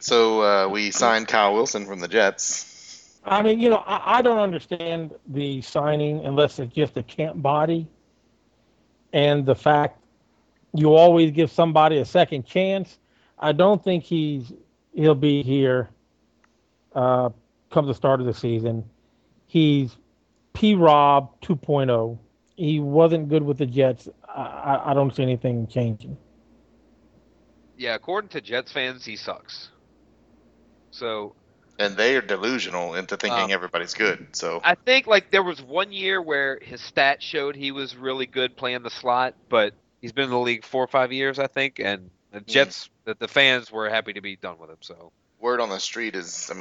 So we signed Kyle Wilson from the Jets. I mean, I don't understand the signing unless it's just a camp body, and the fact you always give somebody a second chance. I don't think he'll be here come the start of the season. He's P. Rob 2.0. He wasn't good with the Jets. I don't see anything changing. Yeah, according to Jets fans, he sucks. So. And they are delusional into thinking everybody's good. So I think there was one year where his stats showed he was really good playing the slot, but he's been in the league 4 or 5 years, I think, and the Jets, the fans were happy to be done with him. So word on the street is,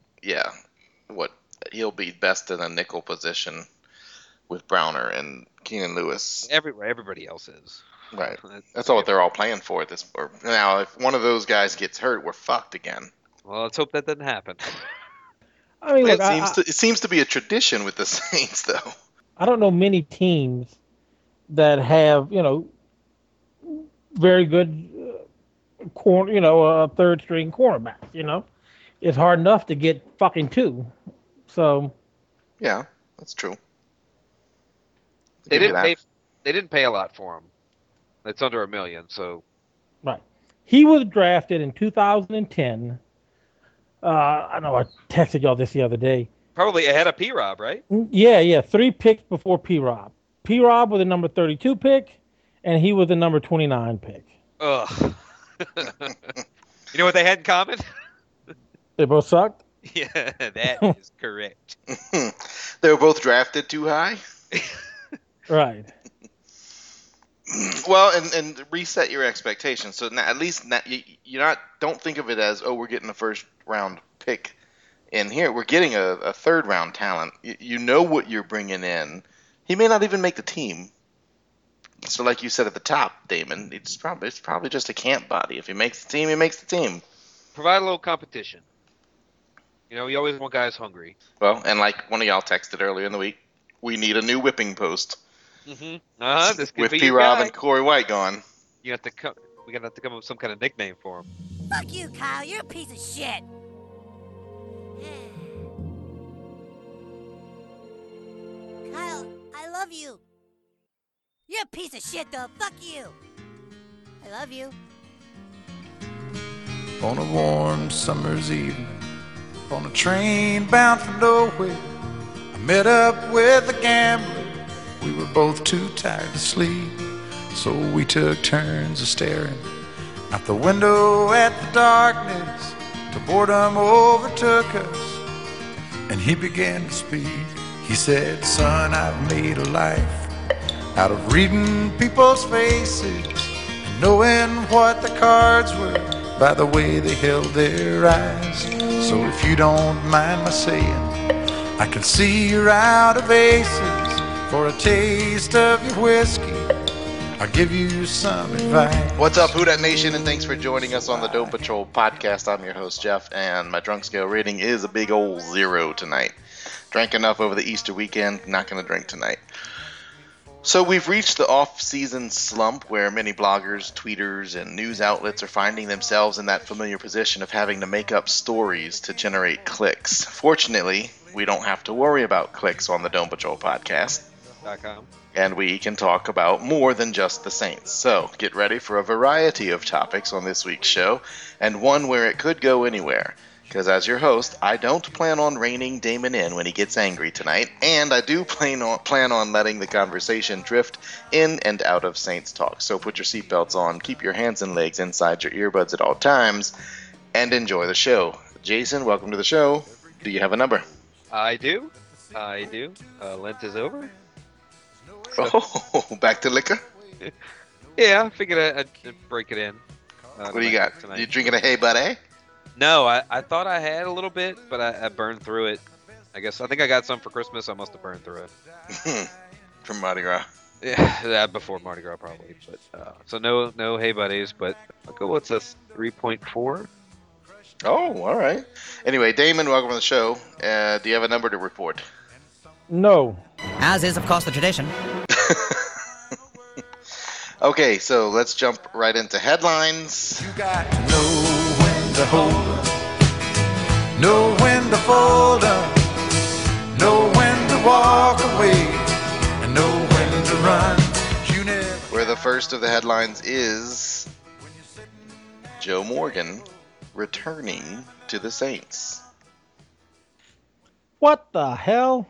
he'll be best in a nickel position with Browner and Keenan Lewis. Everybody else is. Right. That's all what they're all playing for. Now, if one of those guys gets hurt, we're fucked again. Well, let's hope that doesn't happen. I mean, look, it seems to be a tradition with the Saints, though. I don't know many teams that have, very good third string cornerbacks. It's hard enough to get fucking two. So. Yeah, that's true. They didn't pay a lot for him. It's under $1 million, so. Right. He was drafted in 2010. I know I texted y'all this the other day. Probably ahead of P-Rob, right? Yeah. 3 picks before P-Rob. P-Rob was the number 32 pick, and he was the number 29 pick. Ugh. You know what they had in common? They both sucked? Yeah, that is correct. They were both drafted too high? Right. Well, and reset your expectations. So now, at least don't think of it as, we're getting a first round pick in here. We're getting a third round talent. You know what you're bringing in. He may not even make the team. So like you said at the top, Damon, it's probably just a camp body. If he makes the team, he makes the team. Provide a little competition. You always want guys hungry. Well, and like one of y'all texted earlier in the week, we need a new whipping post. Mm-hmm. This could with be P-Rob and Corey White gone. We're gonna have to come up with some kind of nickname for him. Fuck you, Kyle. You're a piece of shit. Kyle, I love you. You're a piece of shit, though. Fuck you. I love you. On a warm summer's evening, on a train bound for nowhere, I met up with a gambler. We were both too tired to sleep, so we took turns of staring out the window at the darkness till boredom overtook us, and he began to speak. He said, son, I've made a life out of reading people's faces and knowing what the cards were by the way they held their eyes. So if you don't mind my saying, I can see you're out of aces. For a taste of your whiskey, I'll give you some advice. What's up, Who Dat Nation, and thanks for joining us on the Dome Patrol podcast. I'm your host, Jeff, and my drunk scale rating is a big old 0 tonight. Drank enough over the Easter weekend, not going to drink tonight. So we've reached the off-season slump where many bloggers, tweeters, and news outlets are finding themselves in that familiar position of having to make up stories to generate clicks. Fortunately, we don't have to worry about clicks on the Dome Patrol podcast. And we can talk about more than just the Saints. So get ready for a variety of topics on this week's show, and one where it could go anywhere. Because as your host, I don't plan on reining Damon in when he gets angry tonight, and I do plan on letting the conversation drift in and out of Saints talk. So put your seatbelts on, keep your hands and legs inside your earbuds at all times, and enjoy the show. Jason, welcome to the show. Do you have a number? I do. Lent is over. Oh, back to liquor? Yeah, I figured I'd break it in. What do you got? Tonight. You drinking a Hey Buddy? No, I thought I had a little bit, but I burned through it. I think I got some for Christmas. I must have burned through it. From Mardi Gras. Yeah, before Mardi Gras probably. But so no Hey Buddies, but I'll go. What's this? 3.4. Oh, all right. Anyway, Damon, welcome to the show. Do you have a number to report? No. As is, of course, the tradition. Okay, so let's jump right into headlines. You got to know when to hold 'em, know when to fold 'em, know when to walk away, and know when to run. You never. Where the first of the headlines is Joe Morgan returning to the Saints. What the hell?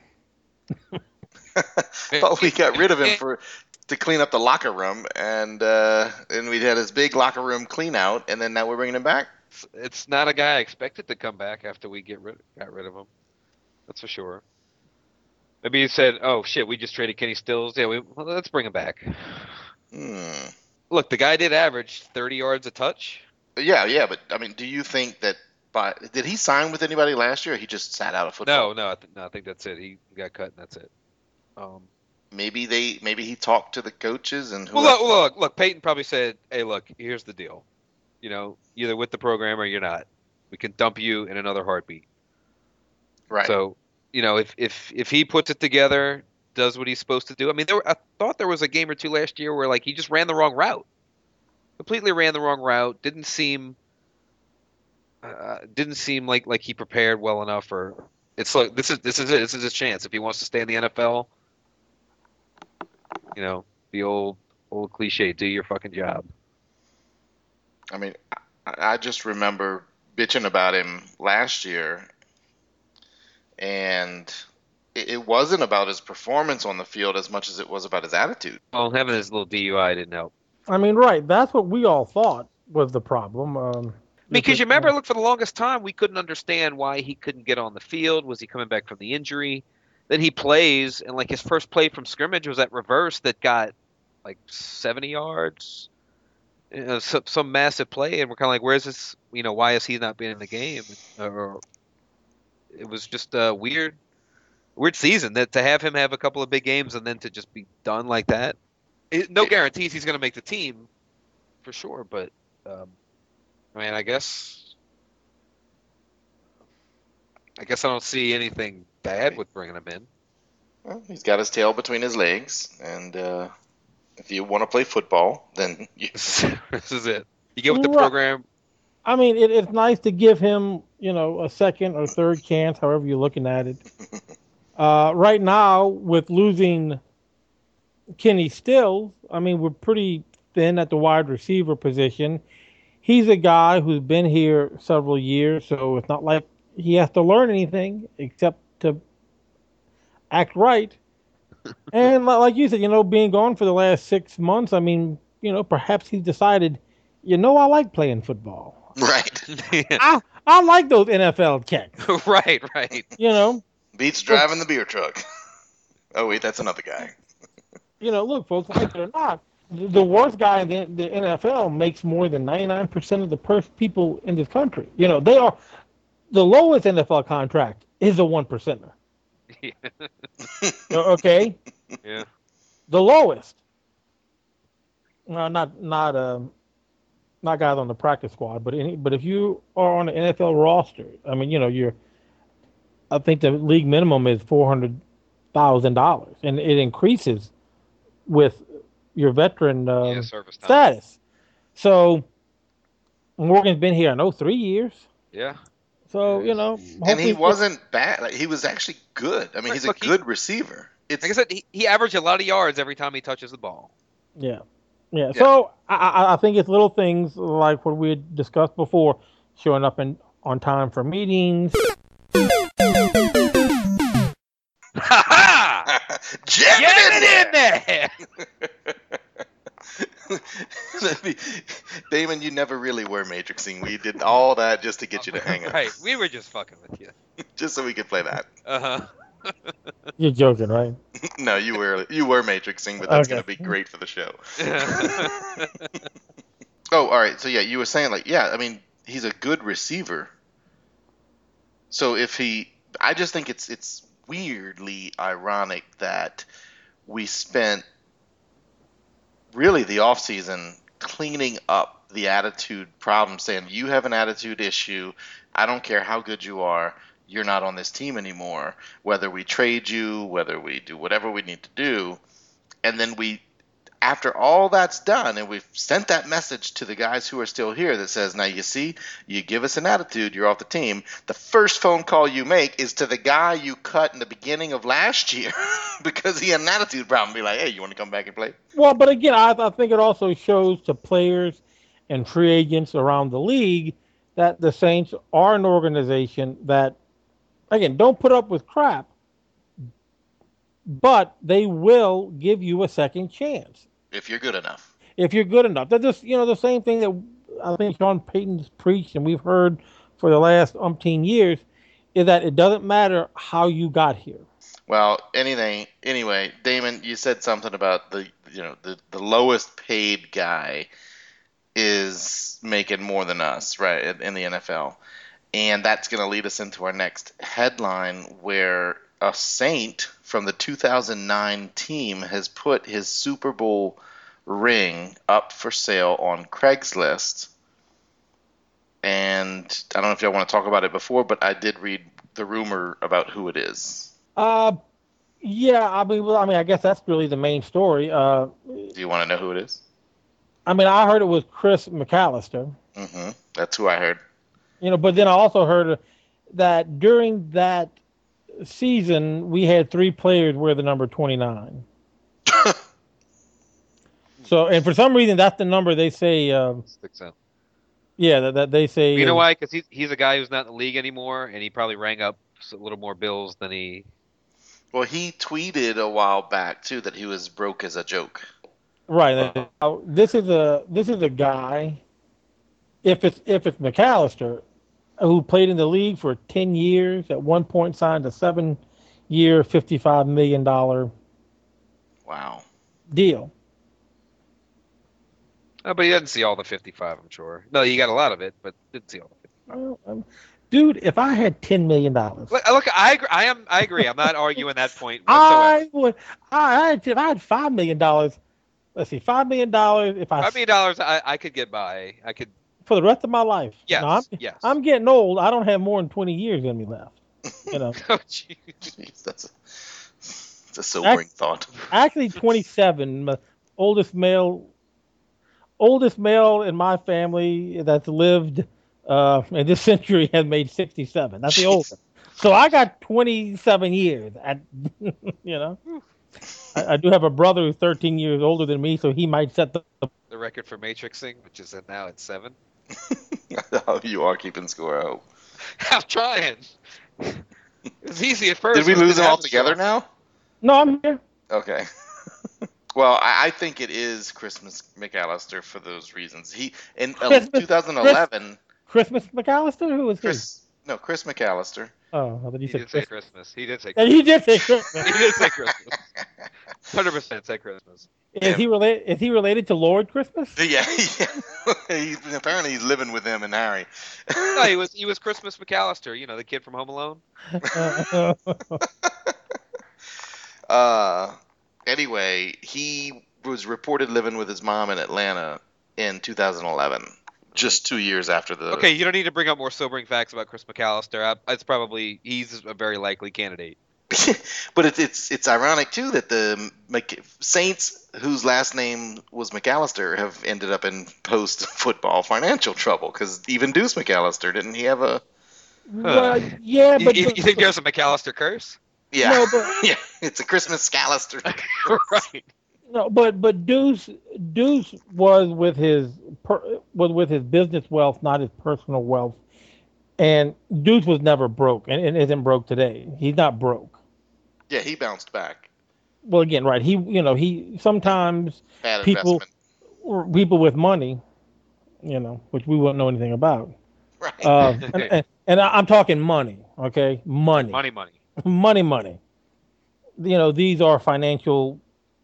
Thought we got rid of him to clean up the locker room, and we had this big locker room clean out, and then now we're bringing him back. It's not a guy I expected to come back after we got rid of him. That's for sure. Maybe he said, "Oh shit, we just traded Kenny Stills. Yeah, let's bring him back." Look, the guy did average 30 yards a touch. Yeah, but I mean, do you think that did he sign with anybody last year, or he just sat out of football? No, I think that's it. He got cut, and that's it. Maybe he talked to the coaches and. Look. Peyton probably said, "Hey, look, here's the deal. You know, either with the program or you're not. We can dump you in another heartbeat." Right. So, you know, if he puts it together, does what he's supposed to do. I mean, I thought there was a game or two last year where like he just ran the wrong route. Completely ran the wrong route. Didn't seem like he prepared well enough. Or it's like this is it. This is his chance if he wants to stay in the NFL. You know, the old cliche: do your fucking job. I mean, I just remember bitching about him last year, and it wasn't about his performance on the field as much as it was about his attitude. Well, having his little DUI didn't help. I mean, right. That's what we all thought was the problem. Because you remember, look, for the longest time, we couldn't understand why he couldn't get on the field. Was he coming back from the injury? Then he plays, and like his first play from scrimmage was that reverse that got like 70 yards. You know, some massive play, and we're kind of like, where's this? You know, why is he not being in the game? Or it was just a weird season that to have him have a couple of big games and then to just be done like that. No guarantees he's going to make the team, for sure. But I mean, I guess I don't see anything bad with bringing him in. Well, he's got his tail between his legs, and if you want to play football, then this is it. You get with the program. I mean, it's nice to give him, you know, a second or third chance, however you're looking at it. Right now, with losing Kenny Stills, I mean, we're pretty thin at the wide receiver position. He's a guy who's been here several years, so it's not like he has to learn anything except to act right. And like you said, you know, being gone for the last 6 months, I mean, you know, perhaps he's decided, you know, I like playing football. Right. I like those NFL kicks. Right. You know. Beats driving the beer truck. Oh, wait, that's another guy. You know, look, folks, like it or not, the worst guy in the NFL makes more than 99% of the people in this country. You know, they are the lowest NFL contract is a 1%er. Yeah. Okay. Yeah. The lowest. No, not guys on the practice squad, but if you are on the NFL roster, I mean, you know, I think the league minimum is $400,000, and it increases with your veteran service time. status. So Morgan's been here, I know, 3 years. Yeah. So, you know. And he wasn't bad. Like, he was actually good. I mean, he's a good receiver. Like I said, he averaged a lot of yards every time he touches the ball. Yeah. So I think it's little things like what we had discussed before, showing up on time for meetings. Jam it in there! Damon, you never really were matrixing. We did all that just to get you to hang up. Right, we were just fucking with you. Just so we could play that. Uh-huh. You're joking, right? No, you were matrixing, but that's going to be great for the show. Oh, all right. So, yeah, you were saying, like, yeah, I mean, he's a good receiver. So I just think it's weirdly ironic that we spent really the offseason cleaning up the attitude problem, saying you have an attitude issue. I don't care how good you are. You're not on this team anymore, whether we trade you, whether we do whatever we need to do. And then we after all that's done, and we've sent that message to the guys who are still here that says, now you see, you give us an attitude, you're off the team. The first phone call you make is to the guy you cut in the beginning of last year because he had an attitude problem. Be like, hey, you want to come back and play? Well, but again, I think it also shows to players and free agents around the league that the Saints are an organization that, again, don't put up with crap, but they will give you a second chance. If you're good enough. If you're good enough. They're just, the same thing that I think Sean Payton's preached and we've heard for the last umpteen years is that it doesn't matter how you got here. Well, anyway, Damon, you said something about the lowest paid guy is making more than us, right, in the NFL. And that's going to lead us into our next headline where a Saint from the 2009 team has put his Super Bowl ring up for sale on Craigslist. And I don't know if y'all want to talk about it before, but I did read the rumor about who it is. Yeah, I mean, I guess that's really the main story. Do you want to know who it is? I mean, I heard it was Chris McAllister. Mm-hmm. That's who I heard. But then I also heard that during that season, we had 3 players wear the number 29. So, and for some reason, that's the number they say. Sticks out. Yeah, that they say. You know why? Because he's a guy who's not in the league anymore, and he probably rang up a little more bills than he. Well, he tweeted a while back too that he was broke as a joke. Right. This is a guy. If it's McAllister, who played in the league for 10 years, at one point signed a 7-year, $55 million Wow. deal. Oh, but he didn't see all the 55, I'm sure. No, he got a lot of it, but didn't see all the 55. Well, dude, if I had $10 million, Look, I agree. I'm not arguing that point whatsoever. if I had $5 million, let's see, $5 million. If I $5 million, I could get by. I could. For the rest of my life. Yes. Yes. I'm getting old. I don't have more than 20 years in me left. Oh, Jeez, that's a sobering thought. Actually, 27. My oldest male in my family that's lived in this century has made 67. That's the oldest. So I got 27 years. I do have a brother who's 13 years older than me, so he might set the record for matrixing, which is now at 7. You are keeping score, I hope. I'm trying. It's easy at first. Did we lose him altogether now? No, I'm here. Okay. Well, I think it is Christmas McAllister for those reasons. He in 2011. Christmas McAllister? Who was Chris McAllister. Oh, I thought you said say Christmas. He did say Christmas. He did say Christmas. He did say Christmas. 100% say Christmas. Is he related to Lord Christmas? Yeah. Apparently he's living with him and Harry. No, he was Christmas McAllister. The kid from Home Alone. Anyway, he was reported living with his mom in Atlanta in 2011, just 2 years after the. Okay, you don't need to bring up more sobering facts about Chris McAllister. He's a very likely candidate. But it's ironic too that the Saints, whose last name was McAllister, have ended up in post-football financial trouble because even Deuce McAllister, didn't he have a? Well, yeah, but you think there's a McAllister curse? Yeah, no, but, yeah, it's a Christmas McAllister. Right. No, but Deuce was with his business wealth, not his personal wealth, and Deuce was never broke and isn't broke today. He's not broke. Yeah, he bounced back. Well, again, right? He sometimes Bad people investment. with money, which we wouldn't know anything about. Right. And I'm talking money, okay? Money. Money. These are financial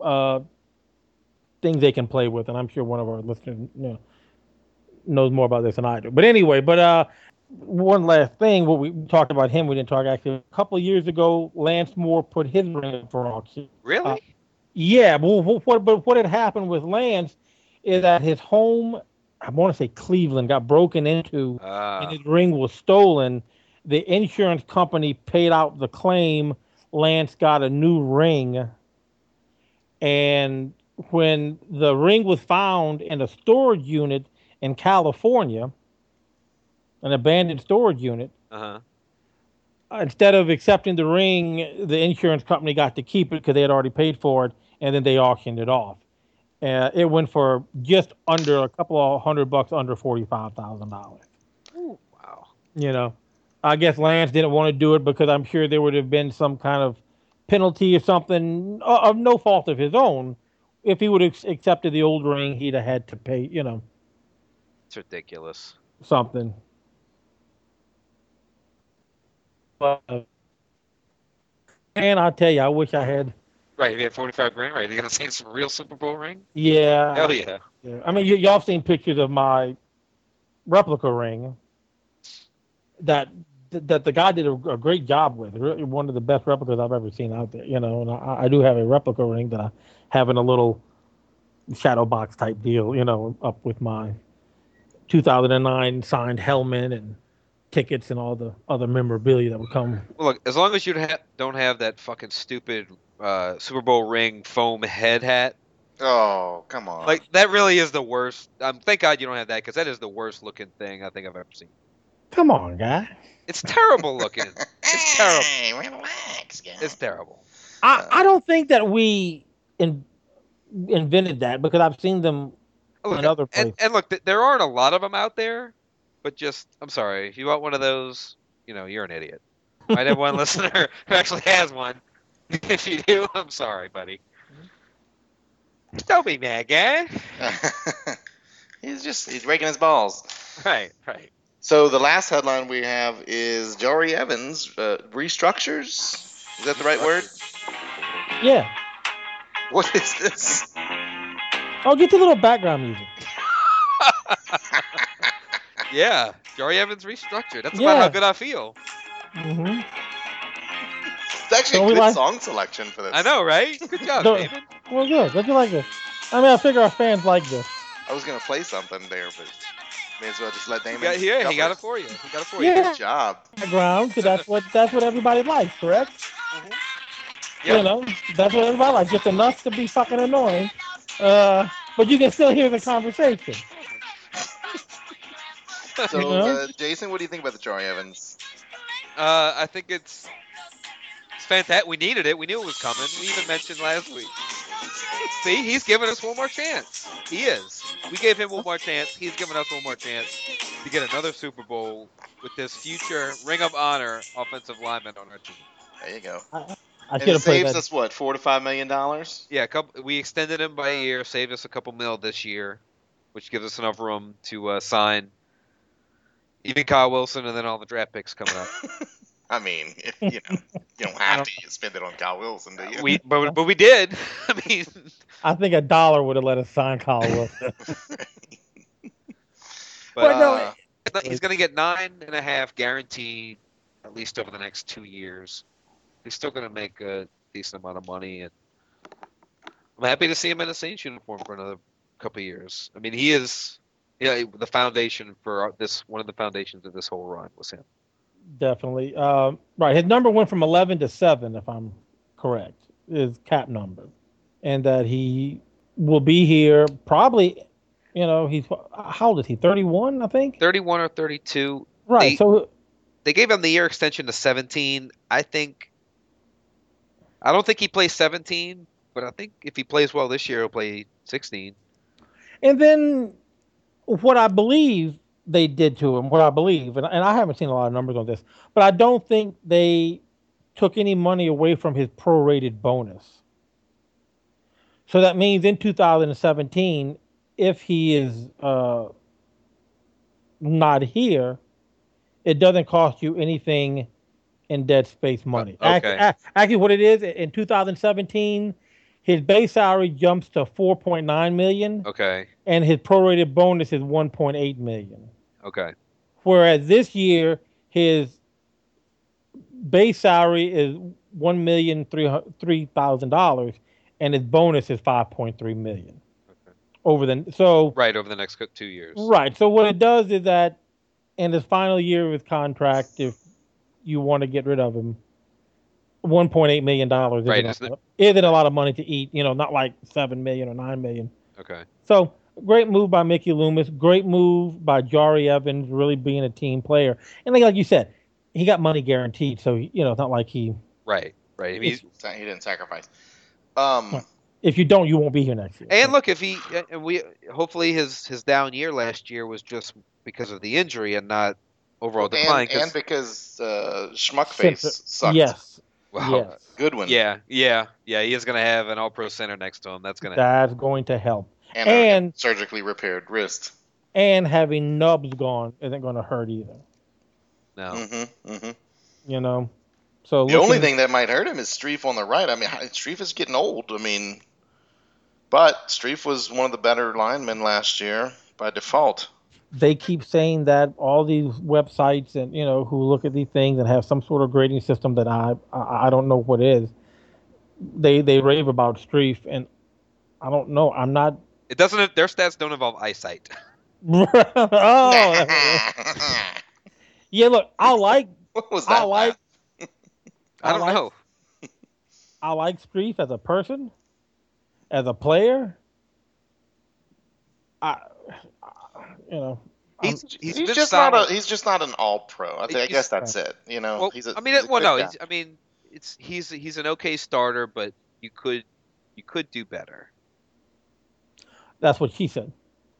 things they can play with, and I'm sure one of our listeners knows more about this than I do. But anyway, one last thing, what we talked about him, we didn't talk actually. A couple of years ago, Lance Moore put his ring up for auction. Really? Yeah, but what had happened with Lance is that his home, I want to say Cleveland, got broken into, and his ring was stolen. The insurance company paid out the claim. Lance got a new ring, and when the ring was found in a storage unit in California, an abandoned storage unit, Uh-huh. instead of accepting the ring, the insurance company got to keep it because they had already paid for it, and then they auctioned it off. It went for just under a couple of $100 under $45,000. Wow. You know, I guess Lance didn't want to do it because I'm sure there would have been some kind of penalty or something of no fault of his own. If he would have accepted the old ring, he'd have had to pay, It's ridiculous. something. But, and I tell you, I wish I had. Right, if you had 45 grand, right? You're gonna see some real Super Bowl ring? Yeah. Hell yeah. Yeah. I mean, y'all seen pictures of my replica ring that the guy did a great job with. Really one of the best replicas I've ever seen out there. And I do have a replica ring that I have in a little shadow box type deal. Up with my 2009 signed helmet and tickets and all the other memorabilia that would come. Well, look, as long as you don't have that fucking stupid Super Bowl ring foam head hat, Oh, come on. like that really is the worst. Thank God you don't have that because that is the worst looking thing I think I've ever seen. Come on, guy. It's terrible looking. It's terrible. Hey, relax, guys. It's terrible. I don't think that we invented that because I've seen them Look, in other places. and look, there aren't a lot of them out there, but just I'm sorry if you want one of those, you're an idiot. Might have one listener who actually has one. If you do, I'm sorry, buddy. Don't be mad, guy. He's raking his balls. Right. So the last headline we have is Jory Evans restructures. Is that the right word? Yeah. What is this? Oh, get the little background music. Yeah, Jory Evans restructured. That's Yeah. about how good I feel. Mm-hmm. It's actually Don't a we good like- song selection for this. I know, right? Good job, Don't- David. Well, good. Don't you like this? I mean, I figure our fans like this. I was gonna play something there, but may as well just let Damon. He cover got it for you. He got it for you. Yeah. Good job. Background, so that's what everybody likes, correct? Yep. That's what everybody likes. Just enough to be fucking annoying, but you can still hear the conversation. So, Yeah. Jason, what do you think about the Jory Evans? I think it's fantastic. We needed it. We knew it was coming. We even mentioned last week. See, he's giving us one more chance. He is. We gave him one more chance. He's giving us one more chance to get another Super Bowl with this future Ring of Honor offensive lineman on our team. There you go. I And should it have played saves that. us what, $4 to $5 million? Yeah, we extended him by a year, saved us a couple mil this year, which gives us enough room to sign even Kyle Wilson and then all the draft picks coming up. I mean, you don't have to spend it on Kyle Wilson, do you? But we did. I mean, I think $1 would have let us sign Kyle Wilson. but he's going to get 9.5 guaranteed, at least over the next 2 years. He's still going to make a decent amount of money, and I'm happy to see him in a Saints uniform for another couple of years. I mean, he is, the foundation for this. One of the foundations of this whole run was him. Definitely. Right. His number went from 11 to 7, if I'm correct, his cap number. And that he will be here probably, he's, how old is he? 31, I think? 31 or 32. Right. So they gave him the year extension to 17. I don't think he plays 17, but I think if he plays well this year, he'll play 16. And then what I believe they did to him, and I haven't seen a lot of numbers on this, but I don't think they took any money away from his prorated bonus. So that means in 2017, if he is not here, it doesn't cost you anything in dead space money. Okay. Actually, what it is, in 2017, his base salary jumps to $4.9 million. Okay. And his prorated bonus is $1.8 million. Okay. Whereas this year, his base salary is $1,003,000, and his bonus is $5.3 million. Okay. Over the next 2 years. Right. So what it does is that in his final year of his contract, if you want to get rid of him, $1.8 million Right, isn't a lot of money to eat. Not like 7 million or 9 million. Okay. So great move by Mickey Loomis. Great move by Jari Evans, really being a team player. And like you said, he got money guaranteed. So it's not like he. Right. I mean, He didn't sacrifice. If you don't, you won't be here next year. And look, if he and we hopefully his down year last year was just because of the injury and not overall decline. And because Schmuckface sucked. Yes. Wow. Yes. Goodwin. Yeah. He is going to have an All-Pro center next to him. That's going to help. And a surgically repaired wrist. And having Nubs gone isn't going to hurt either. No. So the only thing that might hurt him is Streif on the right. I mean, Streif is getting old. I mean, but Streif was one of the better linemen last year by default. They keep saying that all these websites and who look at these things and have some sort of grading system that I don't know what is. They rave about Streif, and I don't know. I'm not. It doesn't. Their stats don't involve eyesight. Oh. Yeah. Look, What was that? I don't know. I like Streif as a person, as a player. He's just not an all-pro. I guess that's it. Well, he's he's an okay starter, but you could do better. That's what she said.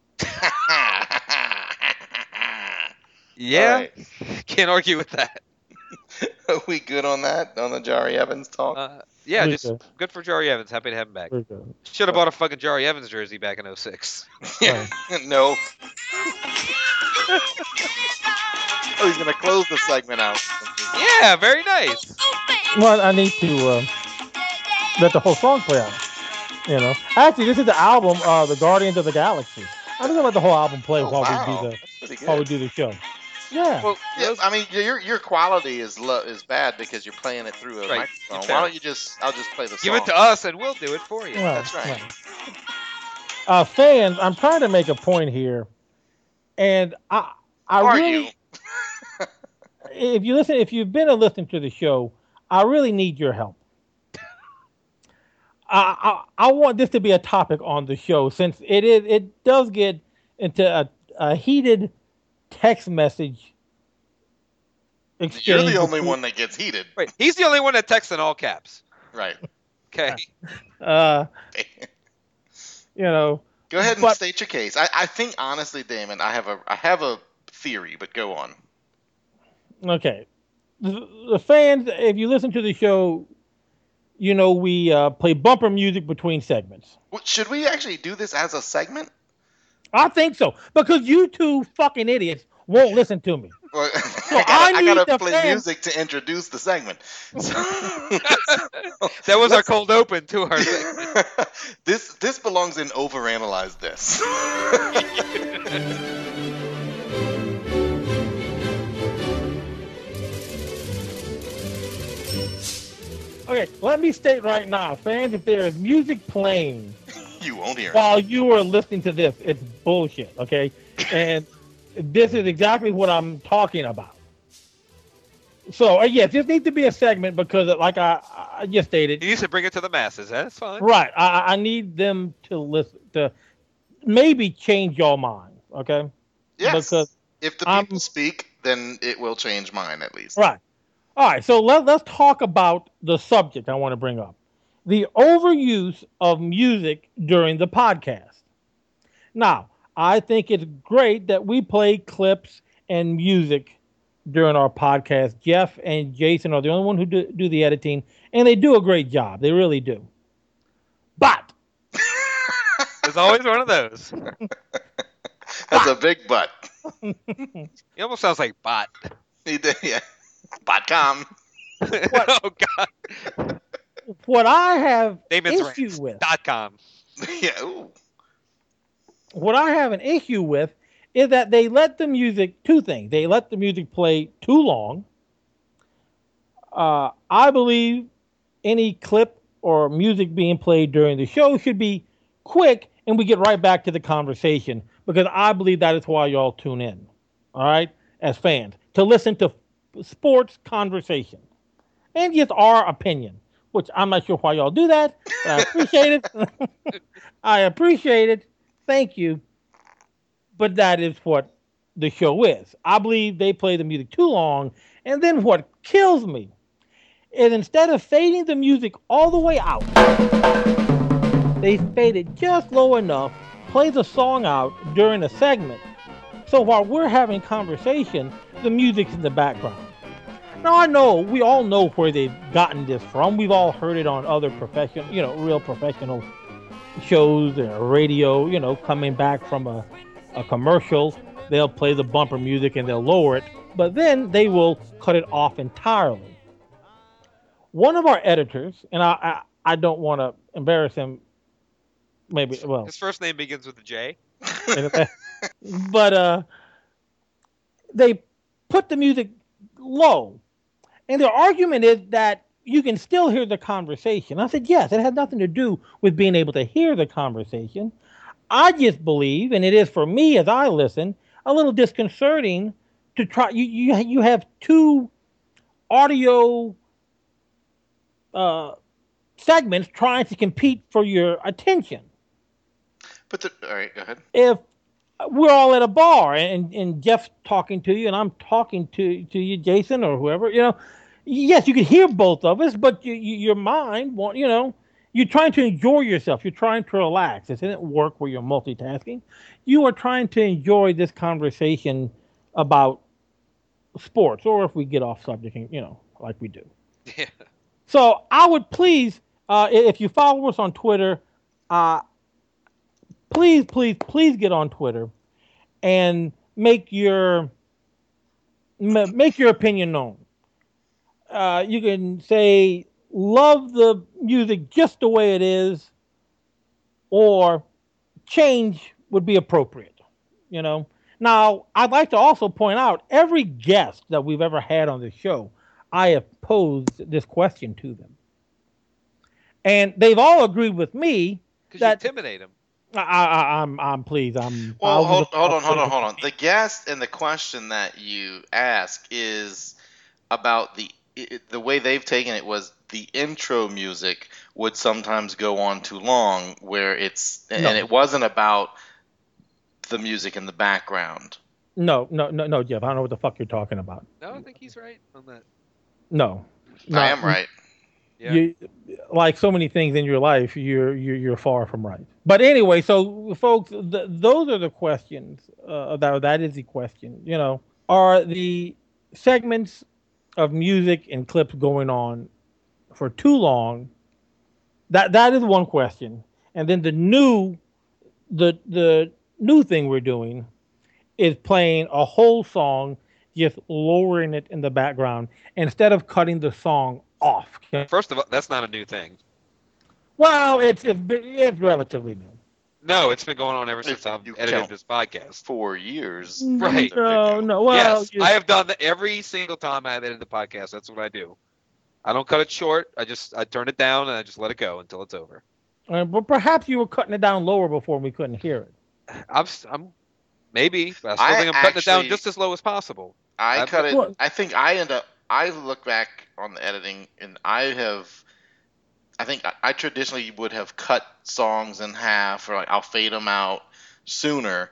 Yeah, right. Can't argue with that. Are we good on that? On the Jari Evans talk? Yeah, just good for Jari Evans. Happy to have him back. Should have bought a fucking Jari Evans jersey back in 06. No. He's gonna close the segment out. Yeah, very nice. Well, I need to let the whole song play out. Actually, this is the album, The Guardians of the Galaxy. I'm just gonna let the whole album play while we do the show. Yeah. Well, yeah, I mean, your quality is bad because you're playing it through a microphone. Why don't you I'll just play the song. Give it to us and we'll do it for you. That's right. Fans, I'm trying to make a point here, and I really, if you've been listening to the show, I really need your help. I want this to be a topic on the show since it does get into a heated text message exchange. You're the only one that gets heated. Wait, he's the only one that texts in all caps. Right. Okay. Go ahead and state your case. I think honestly, Damon, I have a theory, but go on. Okay. The fans, if you listen to the show, we play bumper music between segments. Should we actually do this as a segment? I think so, because you two fucking idiots won't listen to me. Well, So I gotta play fans. music to introduce the segment. That was our cold open to our segment. This belongs in Overanalyze This. Okay, let me state right now, fans, if there is music playing You won't hear it. while you are listening to this, it's bullshit, okay? And this is exactly what I'm talking about. So, yes, this needs to be a segment because, like I just stated... You need to bring it to the masses. That's fine. Right. I need them to listen, to maybe change your mind, okay? Yes. Because if the people speak, then it will change mine at least. Right. All right, so let's talk about the subject I want to bring up. The overuse of music during the podcast. Now, I think it's great that we play clips and music during our podcast. Jeff and Jason are the only one who do the editing, and they do a great job. They really do. But there's always one of those. That's a big but. He almost sounds like bot. He did, yeah. Botcom. Oh God. What I have Damon's issue with. .com. Yeah. Ooh. What I have an issue with is that they let the music, two things. They let the music play too long. I believe any clip or music being played during the show should be quick and we get right back to the conversation because I believe that is why y'all tune in, all right, as fans, to listen to sports conversation. and just our opinion, which I'm not sure why y'all do that, but I appreciate it. I appreciate it. Thank you. But that is what the show is. I believe they play the music too long, and then what kills me is instead of fading the music all the way out, they fade it just low enough, play the song out during a segment. So while we're having conversation, the music's in the background. Now I know we all know where they've gotten this from. We've all heard it on other professional, real professional shows or radio. Coming back from a commercial, they'll play the bumper music and they'll lower it, but then they will cut it off entirely. One of our editors, and I don't want to embarrass him. Maybe His first name begins with a J. but they put the music low. And their argument is that you can still hear the conversation. I said, yes, it has nothing to do with being able to hear the conversation. I just believe, and it is for me as I listen, a little disconcerting to try. You have two audio segments trying to compete for your attention. All right, go ahead. If we're all at a bar and Jeff's talking to you and I'm talking to you, Jason, or whoever, yes, you can hear both of us, but your mind won't, you're trying to enjoy yourself. You're trying to relax. This isn't work where you're multitasking. You are trying to enjoy this conversation about sports, or if we get off subject, like we do. Yeah. So I would please, if you follow us on Twitter, please get on Twitter and make your opinion known. You can say love the music just the way it is, or change would be appropriate. Now, I'd like to also point out every guest that we've ever had on the show, I have posed this question to them, and they've all agreed with me that you intimidate them. I'm pleased. Well, hold on. The guest and the question that you ask is about the way they've taken it was the intro music would sometimes go on too long, where and it wasn't about the music in the background. No, Jeff. I don't know what the fuck you're talking about. No, I think he's right on that. No, I am right. Yeah. You, like so many things in your life, you're far from right. But anyway, so folks, those are the questions. That is the question. Are the segments of music and clips going on for too long? That is one question. And then the new thing we're doing is playing a whole song, just lowering it in the background instead of cutting the song off. First of all, that's not a new thing. Well, it's relatively new. No, it's been going on ever since I've edited this podcast. 4 years. Right. No. Well, yes, I have done that every single time I've edited the podcast. That's what I do. I don't cut it short. I turn it down and I just let it go until it's over. But perhaps you were cutting it down lower before and we couldn't hear it. I'm maybe. But I still think I'm cutting it down just as low as possible. I cut it. I think I look back on the editing and I think I traditionally would have cut songs in half, or I'll fade them out sooner.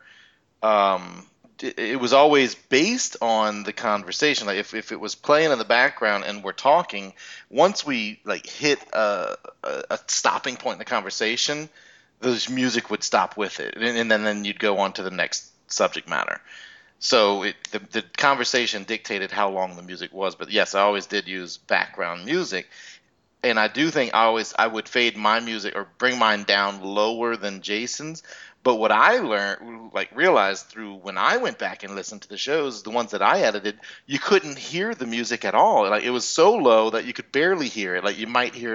It was always based on the conversation. Like if it was playing in the background and we're talking, once we hit a stopping point in the conversation, the music would stop with it, and then you'd go on to the next subject matter. So the conversation dictated how long the music was. But yes, I always did use background music. And I do think I would fade my music or bring mine down lower than Jason's. But what I realized through when I went back and listened to the shows, the ones that I edited, you couldn't hear the music at all. It was so low that you could barely hear it. You might hear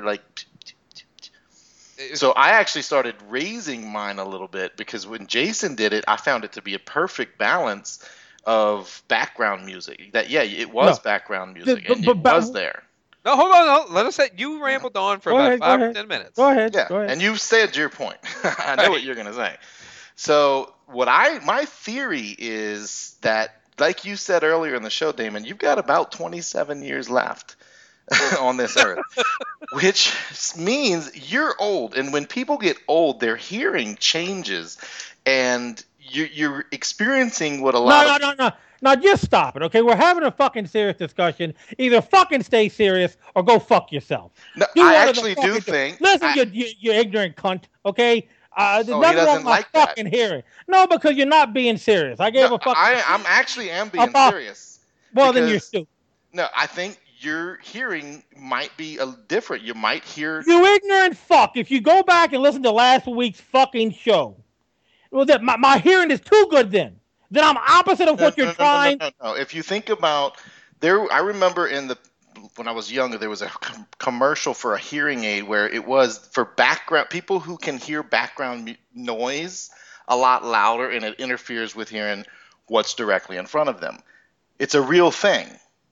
So I actually started raising mine a little bit, because when Jason did it, I found it to be a perfect balance of background music. It was background music, and it was there. No, hold on. Let us say you rambled on for about 5 or 10 minutes. Go ahead. Yeah, go ahead. And you said your point. I know what you're going to say. So my theory is that, like you said earlier in the show, Damon, you've got about 27 years left. on this earth, which means you're old. And when people get old, their hearing changes, and you're experiencing what a lot No. Now just stop it, okay? We're having a fucking serious discussion. Either fucking stay serious or go fuck yourself. No, Do I one of the actually do fucking think. Listen, you ignorant cunt, okay? There's Oh, he nothing wrong doesn't with my like that. fucking hearing. No, because you're not being serious. I gave No, a fuck. I'm actually being About- serious. Well, then you're because- stupid. No, I think your hearing might be different. You might hear. You ignorant fuck. If you go back and listen to last week's fucking show, well, that my hearing is too good then. Then I'm opposite of what you're trying. No. If you think about I remember when I was younger, there was a commercial for a hearing aid where it was for background people who can hear background noise a lot louder, and it interferes with hearing what's directly in front of them. It's a real thing,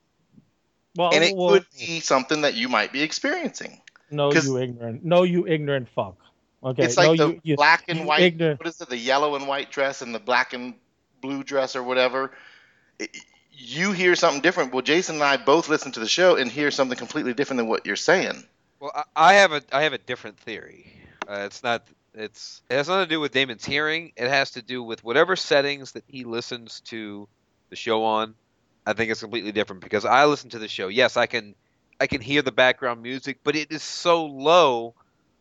and it could be something that you might be experiencing. No, you ignorant. No, you ignorant fuck. Okay, It's like no, the black and white. Ignorant. What is it? The yellow and white dress and the black and blue dress or whatever. You hear something different. Well, Jason and I both listen to the show and hear something completely different than what you're saying. Well, I have a different theory. It has nothing to do with Damon's hearing. It has to do with whatever settings that he listens to the show on. I think it's completely different because I listen to the show. Yes, I can hear the background music, but it is so low.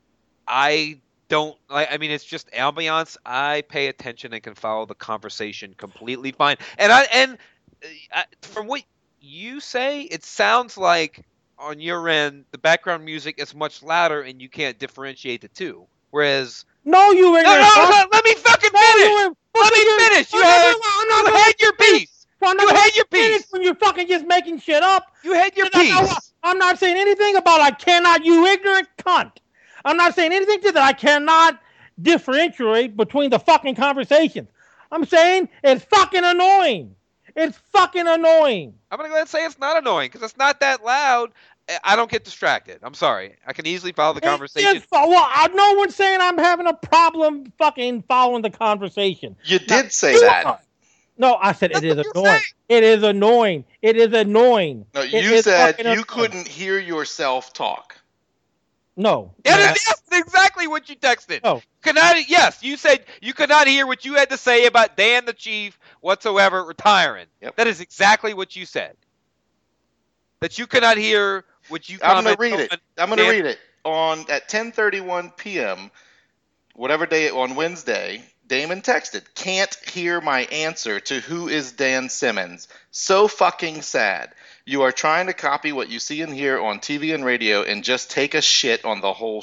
I mean, it's just ambiance. I pay attention and can follow the conversation completely fine. And from what you say, it sounds like on your end the background music is much louder and you can't differentiate the two. Whereas no, you ignorant. No, let me fucking finish. Let me finish. You had your piece. You had your piece. When you're fucking just making shit up. You had your piece. I'm not saying anything about I cannot. You ignorant cunt. I'm not saying anything to that. I cannot differentiate between the fucking conversations. I'm saying it's fucking annoying. It's fucking annoying. I'm going to go ahead and say it's not annoying because it's not that loud. I don't get distracted. I'm sorry. I can easily follow the conversation. No one's saying I'm having a problem fucking following the conversation. You did say that. No, I said it is annoying. It is annoying. It is annoying. No, you said you couldn't hear yourself talk. No. That's exactly what you texted. No. Yes, you said you could not hear what you had to say about Dan the Chief whatsoever retiring. Yep. That is exactly what you said. That you could not hear what you I'm going to read it. I'm going to read it. At 10:31 p.m., whatever day on Wednesday, Damon texted, "Can't hear my answer to who is Dan Simmons. So fucking sad. You are trying to copy what you see and hear on TV and radio and just take a shit on the whole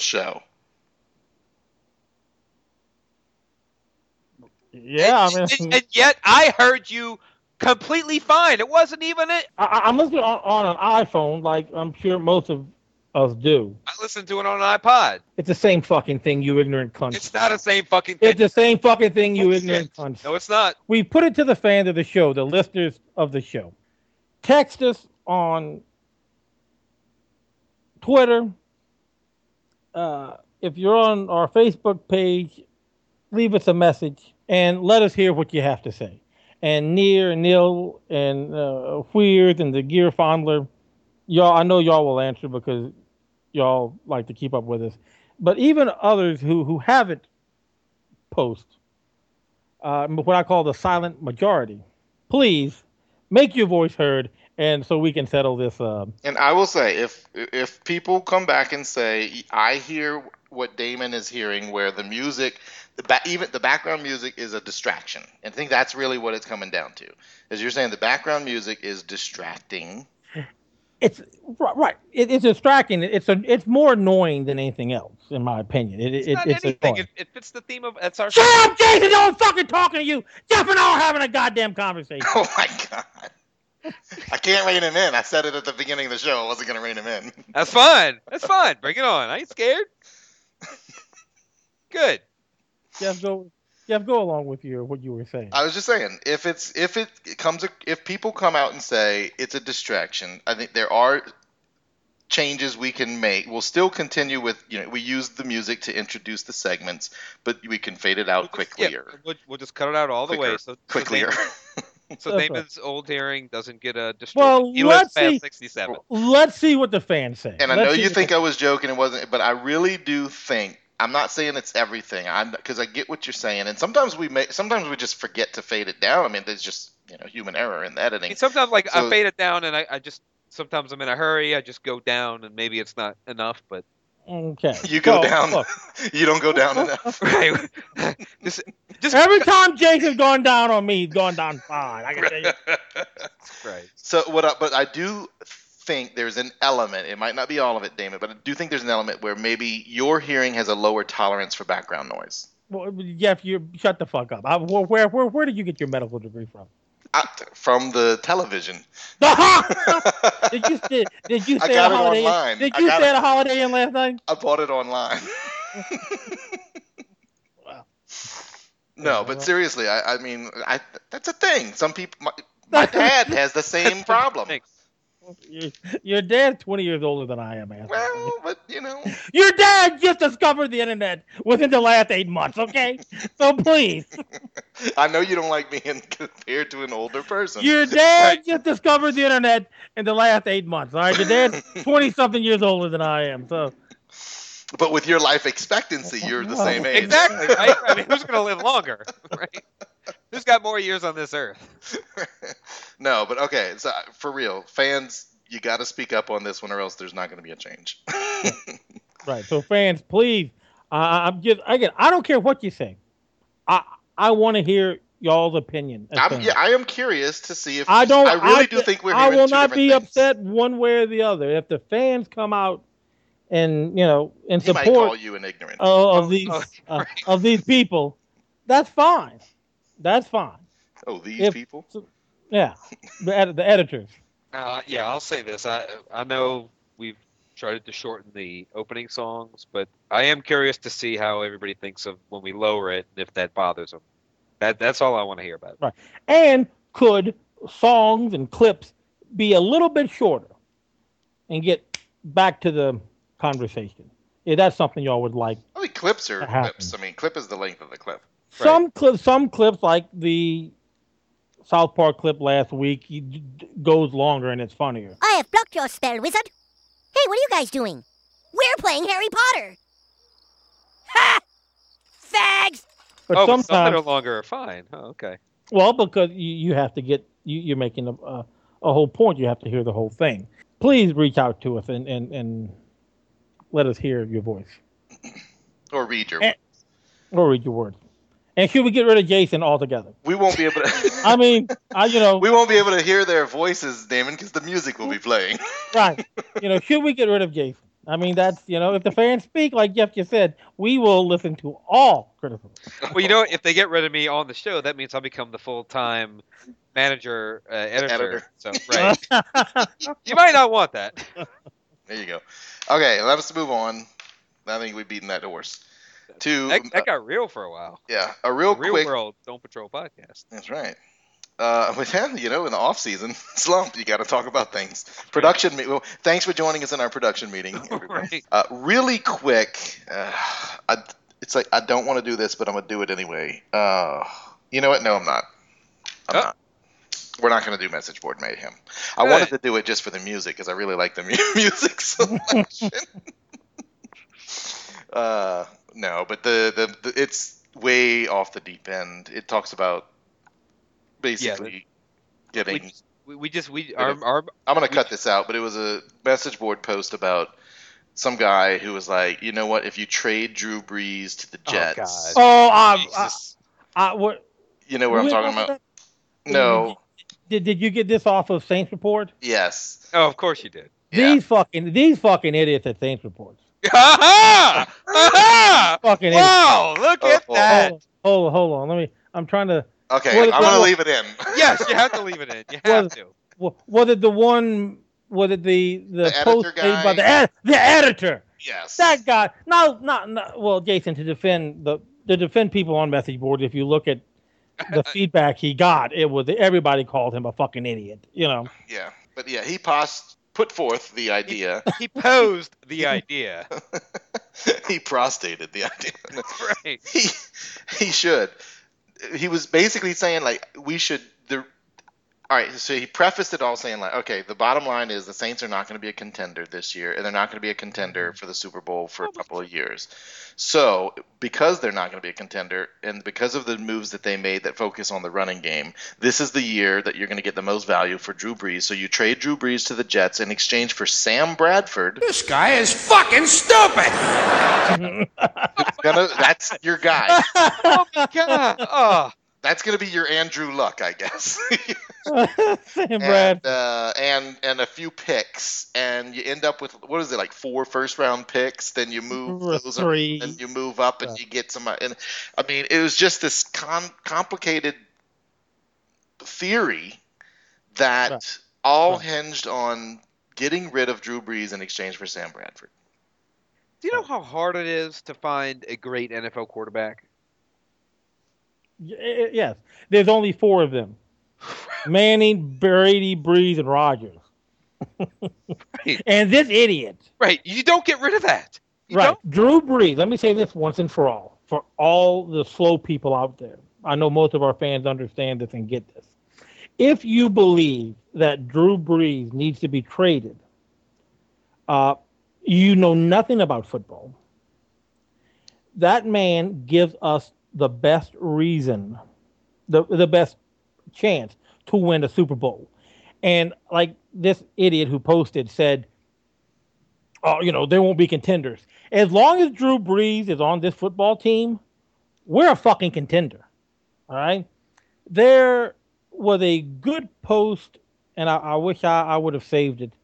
show." Yeah, and yet I heard you completely fine. It wasn't even it. I'm listening on an iPhone, like I'm sure most of us do. I listened to it on an iPod. It's the same fucking thing, you ignorant cunt. It's not the same fucking thing. It's the same fucking thing, you ignorant cunt. No, it's not. We put it to the fans of the show, the listeners of the show. Text us on Twitter. If you're on our Facebook page, leave us a message and let us hear what you have to say. And Neil and Weird and the Gear Fondler, I know y'all will answer because y'all like to keep up with us. But even others who haven't post, what I call the silent majority, please make your voice heard, and so we can settle this. And I will say, if people come back and say, I hear what Damon is hearing, where the music, even the background music is a distraction. And I think that's really what it's coming down to. As you're saying, the background music is distracting. It's right. It's distracting. It's more annoying than anything else, in my opinion. It's not anything. It fits the theme of it's our. Shut up, Jason! No one's fucking talking to you. Jeff and I are having a goddamn conversation. Oh my god! I can't rein him in. I said it at the beginning of the show. I wasn't gonna rein him in. That's fine. That's fine. Bring it on. I ain't scared. Good. Jeff, go along with what you were saying. I was just saying, if people come out and say it's a distraction, I think there are changes we can make. We'll still continue with, we use the music to introduce the segments, but we can fade it out quicklier. We'll just cut it out all the way. So quicklier. So That's Damon's old hearing doesn't get destroyed. Well, He lives let's see. past 67. Let's see what the fans say. And I Let's know see you what think the- I was joking, it wasn't, but I really do think. I'm not saying it's everything. Because I get what you're saying, and sometimes we just forget to fade it down. I mean, there's just human error in the I editing. mean, sometimes I So- fade it down, and I just sometimes I'm in a hurry. I just go down, and maybe it's not enough, but Okay. You go So, down. look, You don't go down enough. right. just every time Jason's gone down on me, he's gone down fine. I can tell you. right. So but I do think there's an element. It might not be all of it, Damon, but I do think there's an element where maybe your hearing has a lower tolerance for background noise. Well, Jeff, you shut the fuck up. Where did you get your medical degree from? From the television. Did you stay I at got a it Holiday? online. Did I you got stay it. at a Holiday Inn last night? I bought it online. Wow. No, but seriously, I mean, that's a thing. Some people, my dad has the same problem. Thanks. Your dad's 20 years older than I am, man. Well, but Your dad just discovered the internet within the last 8 months, okay? So please. I know you don't like being compared to an older person. Your dad just discovered the internet in the last 8 months, all right? Your dad's 20-something years older than I am, so. But with your life expectancy, you're the same age. Exactly. Right? I mean, who's going to live longer? Right? Who's got more years on this earth? No, but okay. So for real, fans, you got to speak up on this one, or else there's not going to be a change. Right. So fans, please, I'm just again, I don't care what you say. I want to hear y'all's opinion. as fans. I am curious to see if I don't. I really do think we're I hearing will two not different be things. upset one way or the other if the fans come out and in He might support call you an ignorant. of these right. of these people. That's fine. That's fine. Oh, these if- people. Yeah, the editors. Yeah, I'll say this. I know we've tried to shorten the opening songs, but I am curious to see how everybody thinks of when we lower it and if that bothers them. That's all I want to hear about. Right. And could songs and clips be a little bit shorter and get back to the conversation? If that's something y'all would like. I mean, clips are That happens. clips. I mean, clip is the length of the clip. Some clips like the South Park clip last week goes longer and it's funnier. I have blocked your spell, wizard. Hey, what are you guys doing? We're playing Harry Potter. Ha! Fags! But But some that sometimes, are longer are fine. Oh, okay. well, because you have to get you're making a whole point. You have to hear the whole thing. Please reach out to us and let us hear your voice Or read your. or read your words. And should we get rid of Jason altogether? We won't be able to. I mean, We won't be able to hear their voices, Damon, because the music will be playing. right. Should we get rid of Jason? I mean, that's, if the fans speak, like Jeff just said, we will listen to all criticism. Well, if they get rid of me on the show, that means I'll become the full-time manager, editor. So, right. You might not want that. There you go. Okay, let's move on. I think we've beaten that horse. That got real for a while. Yeah, a real quick. World Don't Patrol podcast. That's right. But yeah, in the off season slump, you got to talk about things. Production. Well, thanks for joining us in our production meeting. Right. Really quick. It's like I don't want to do this, but I'm gonna do it anyway. You know what? No, I'm not. I'm not. We're not going to do Message Board Mayhem. I Good. wanted to do it just for the music because I really like the music selection. No, but the it's way off the deep end. It talks about basically getting. I'm going to cut this out, but it was a message board post about some guy who was like, you know what? If you trade Drew Brees to the Jets, What? you know what I'm talking about? No. Did you get this off of Saints Report? Yes. Oh, of course you did. Yeah. These fucking idiots at Saints Reports. Ha ha! Fucking Wow! Look at Oh, that. Hold on. I'm trying to. Okay, Well, I'm going to leave it in. Yes, you have to leave it in. You have to. Was it the one? Was it the post editor made by guy? the editor? Yes. That guy. No. Well, Jason, to defend people on message boards, if you look at the feedback he got, it was everybody called him a fucking idiot. Yeah, but yeah, he put forth the idea. He posed the idea. He prostated the idea. Right. He should. He was basically saying like we should. All right, so he prefaced it all saying like, okay, the bottom line is the Saints are not going to be a contender this year, and they're not going to be a contender for the Super Bowl for a couple of years. So, because they're not going to be a contender, and because of the moves that they made that focus on the running game, this is the year that you're going to get the most value for Drew Brees. So you trade Drew Brees to the Jets in exchange for Sam Bradford. This guy is fucking stupid. That's your guy. Oh my God! Oh. That's going to be your Andrew Luck, I guess. Sam Brad. And a few picks, and you end up with, what is it, like 4 first-round picks? Then you move those 3. and you move up, and you get some. And I mean, it was just this complicated theory that all hinged on getting rid of Drew Brees in exchange for Sam Bradford. Do you know how hard it is to find a great NFL quarterback? Yes. There's only 4 of them. Manning, Brady, Brees, and Rodgers. Right. And this idiot. Right. You don't get rid of that. You Right. don't? Drew Brees. Let me say this once and for all the slow people out there. I know most of our fans understand this and get this. If you believe that Drew Brees needs to be traded, you know nothing about football. That man gives us the best reason, the best chance to win a Super Bowl. And like this idiot who posted said, oh, there won't be contenders. As long as Drew Brees is on this football team, we're a fucking contender. All right? There was a good post, and I wish I would have saved it,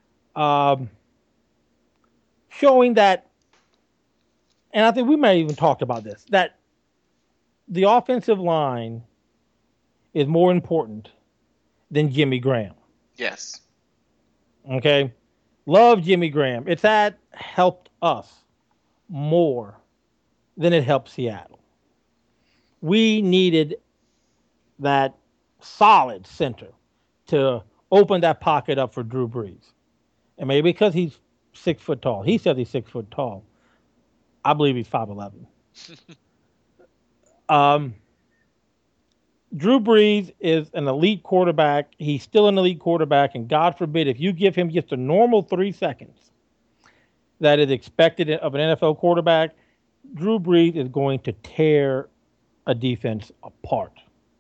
showing that, and I think we may have even talked about this, that the offensive line is more important than Jimmy Graham. Yes. Okay? Love Jimmy Graham. That helped us more than it helped Seattle. We needed that solid center to open that pocket up for Drew Brees. And maybe because he's 6 foot tall. He says he's 6 foot tall. I believe he's 5'11". Drew Brees is an elite quarterback. He's still an elite quarterback, and God forbid if you give him just a normal 3 seconds that is expected of an NFL quarterback, Drew Brees is going to tear a defense apart.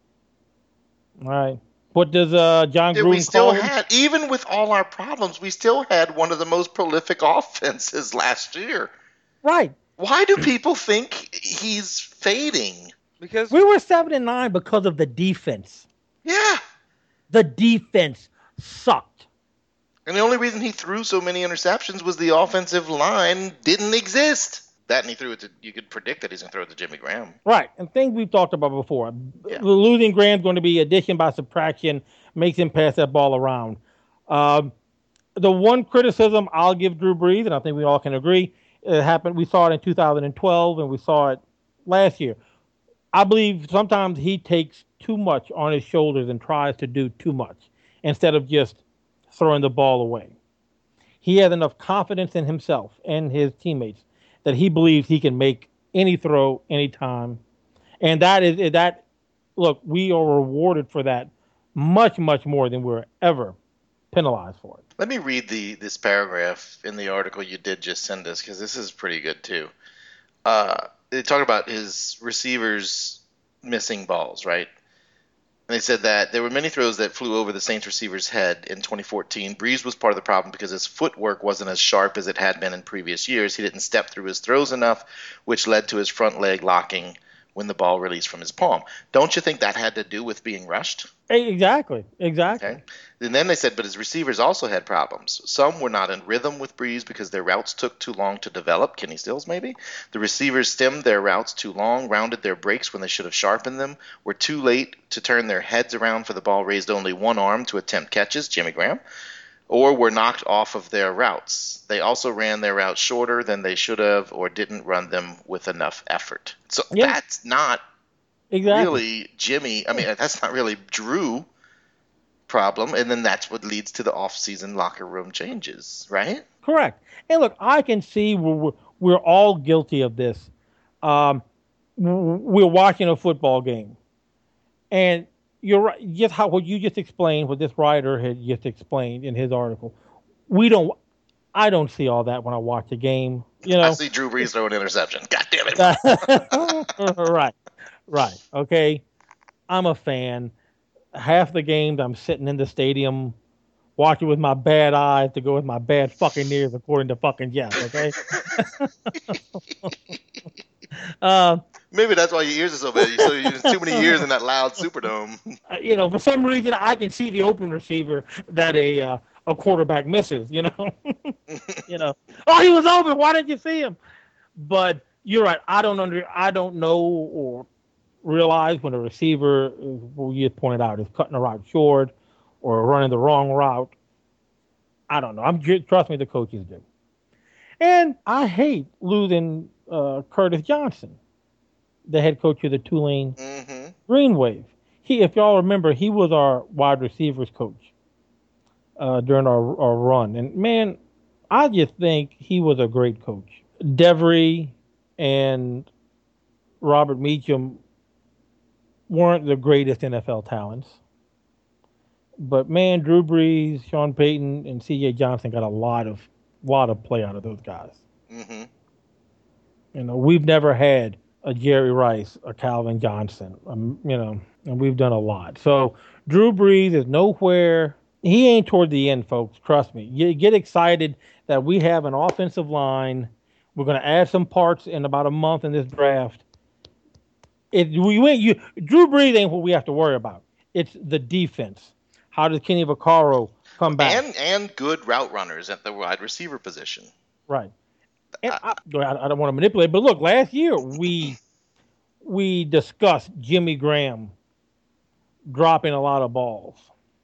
All right. What does John Gruden we still call him? had, even with all our problems, we still had one of the most prolific offenses last year. Right. Why do people think he's fading? Because we were 7-9 because of the defense. Yeah. The defense sucked. And the only reason he threw so many interceptions was the offensive line didn't exist. That, and he threw it to, you could predict that he's going to throw it to Jimmy Graham. Right. And things we've talked about before. Yeah. Losing Graham's going to be addition by subtraction, makes him pass that ball around. The one criticism I'll give Drew Brees, and I think we all can agree, it happened. We saw it in 2012, and we saw it last year. I believe sometimes he takes too much on his shoulders and tries to do too much instead of just throwing the ball away. He has enough confidence in himself and his teammates that he believes he can make any throw anytime. And look, we are rewarded for that much, much more than we're ever penalized for it. Let me read this paragraph in the article you did just send us, because this is pretty good too. They talk about his receivers missing balls, right? And they said that there were many throws that flew over the Saints receiver's head in 2014. Brees was part of the problem because his footwork wasn't as sharp as it had been in previous years. He didn't step through his throws enough, which led to his front leg locking when the ball released from his palm. Don't you think that had to do with being rushed? Exactly. Okay. And then they said, but his receivers also had problems. Some were not in rhythm with Brees because their routes took too long to develop. Kenny Stills, maybe. The receivers stemmed their routes too long, rounded their breaks when they should have sharpened them, were too late to turn their heads around for the ball, raised only one arm to attempt catches, Jimmy Graham, or were knocked off of their routes. They also ran their routes shorter than they should have or didn't run them with enough effort. So that's not really Jimmy. I mean, that's not really Drew problem. And then that's what leads to the off-season locker room changes, right? Correct. And look, I can see we're all guilty of this. We're watching a football game, and you're right. Just what you just explained, what this writer had just explained in his article. I don't see all that when I watch the game. I see Drew Brees throw an interception. God damn it. Right. Okay. I'm a fan. Half the games I'm sitting in the stadium watching with my bad eyes to go with my bad fucking ears, according to fucking Jeff. Okay. Maybe that's why your ears are so bad. So you're too many years in that loud Superdome. For some reason I can see the open receiver that a quarterback misses. Oh, he was open. Why didn't you see him? But you're right. I don't know or realize when a receiver, who you pointed out, is cutting a route short or running the wrong route. I don't know. Trust me, the coaches do. And I hate losing Curtis Johnson, the head coach of the Tulane Green Wave. If y'all remember, he was our wide receivers coach during our run. And man, I just think he was a great coach. Devery and Robert Meacham weren't the greatest NFL talents. But man, Drew Brees, Sean Payton, and C.J. Johnson got a lot of play out of those guys. We've never had a Jerry Rice, a Calvin Johnson, and we've done a lot. So Drew Brees is nowhere. He ain't toward the end, folks. Trust me. You get excited that we have an offensive line. We're going to add some parts in about a month in this draft. Drew Brees ain't what we have to worry about. It's the defense. How does Kenny Vaccaro come back? And good route runners at the wide receiver position. Right. And I don't want to manipulate, but look, last year we discussed Jimmy Graham dropping a lot of balls.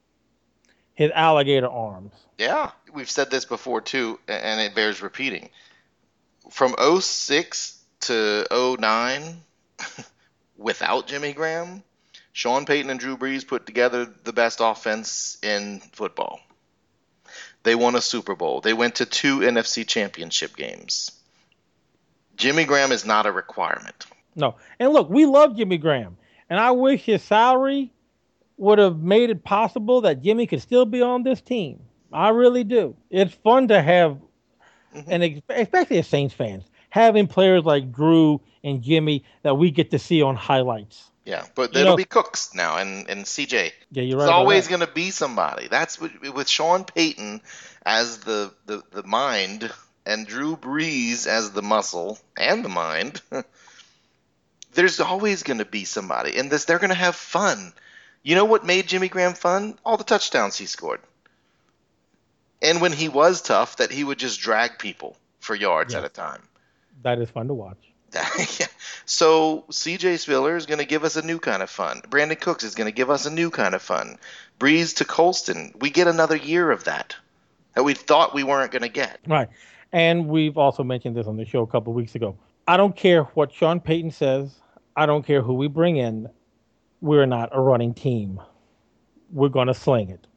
His alligator arms. Yeah, we've said this before too, and it bears repeating. From 06 to 09, without Jimmy Graham, Sean Payton and Drew Brees put together the best offense in football. They won a Super Bowl. They went to 2 NFC championship games. Jimmy Graham is not a requirement. No. And look, we love Jimmy Graham. And I wish his salary would have made it possible that Jimmy could still be on this team. I really do. It's fun to have, and especially as Saints fans, having players like Drew and Jimmy that we get to see on highlights. Yeah, but it'll be Cooks now and CJ. Yeah, you're right. It's always going to be somebody. That's with Sean Payton as the mind and Drew Brees as the muscle and the mind. There's always going to be somebody, and they're going to have fun. You know what made Jimmy Graham fun? All the touchdowns he scored. And when he was tough, that he would just drag people for yards at a time. That is fun to watch. Yeah. So C.J. Spiller is going to give us a new kind of fun. Brandon Cooks is going to give us a new kind of fun. Brees to Colston, we get another year of that we thought we weren't going to get. Right. And we've also mentioned this on the show a couple of weeks ago. I don't care what Sean Payton says. I don't care who we bring in. We're not a running team. We're going to sling it.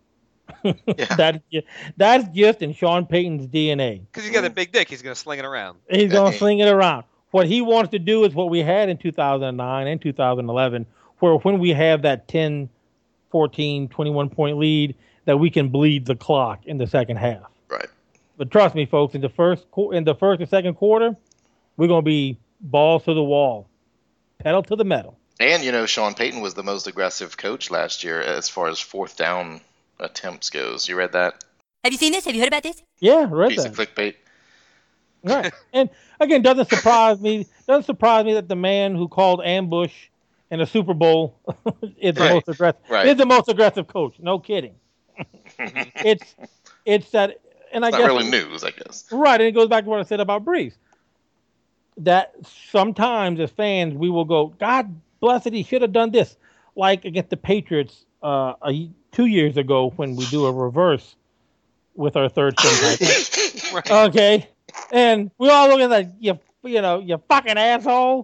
Yeah. That's just in Sean Payton's DNA. Because he's got a big dick. He's going to sling it around. He's going to sling it around. What he wants to do is what we had in 2009 and 2011, where when we have that 10, 14, 21-point lead, that we can bleed the clock in the second half. Right. But trust me, folks, in the first and second quarter, we're going to be balls to the wall, pedal to the metal. And, Sean Payton was the most aggressive coach last year as far as fourth down attempts goes. You read that? Have you seen this? Have you heard about this? Yeah, I read Piece that. of clickbait. Right. And again, doesn't surprise me that the man who called ambush in a Super Bowl is the most aggressive. Right. Is the most aggressive coach. No kidding. it's that, and I guess not really news, I guess. Right, and it goes back to what I said about Brees. That sometimes as fans we will go, God bless it, he should have done this, like against the Patriots 2 years ago when we do a reverse with our third string. Right. Okay. And we all look at that, you fucking asshole.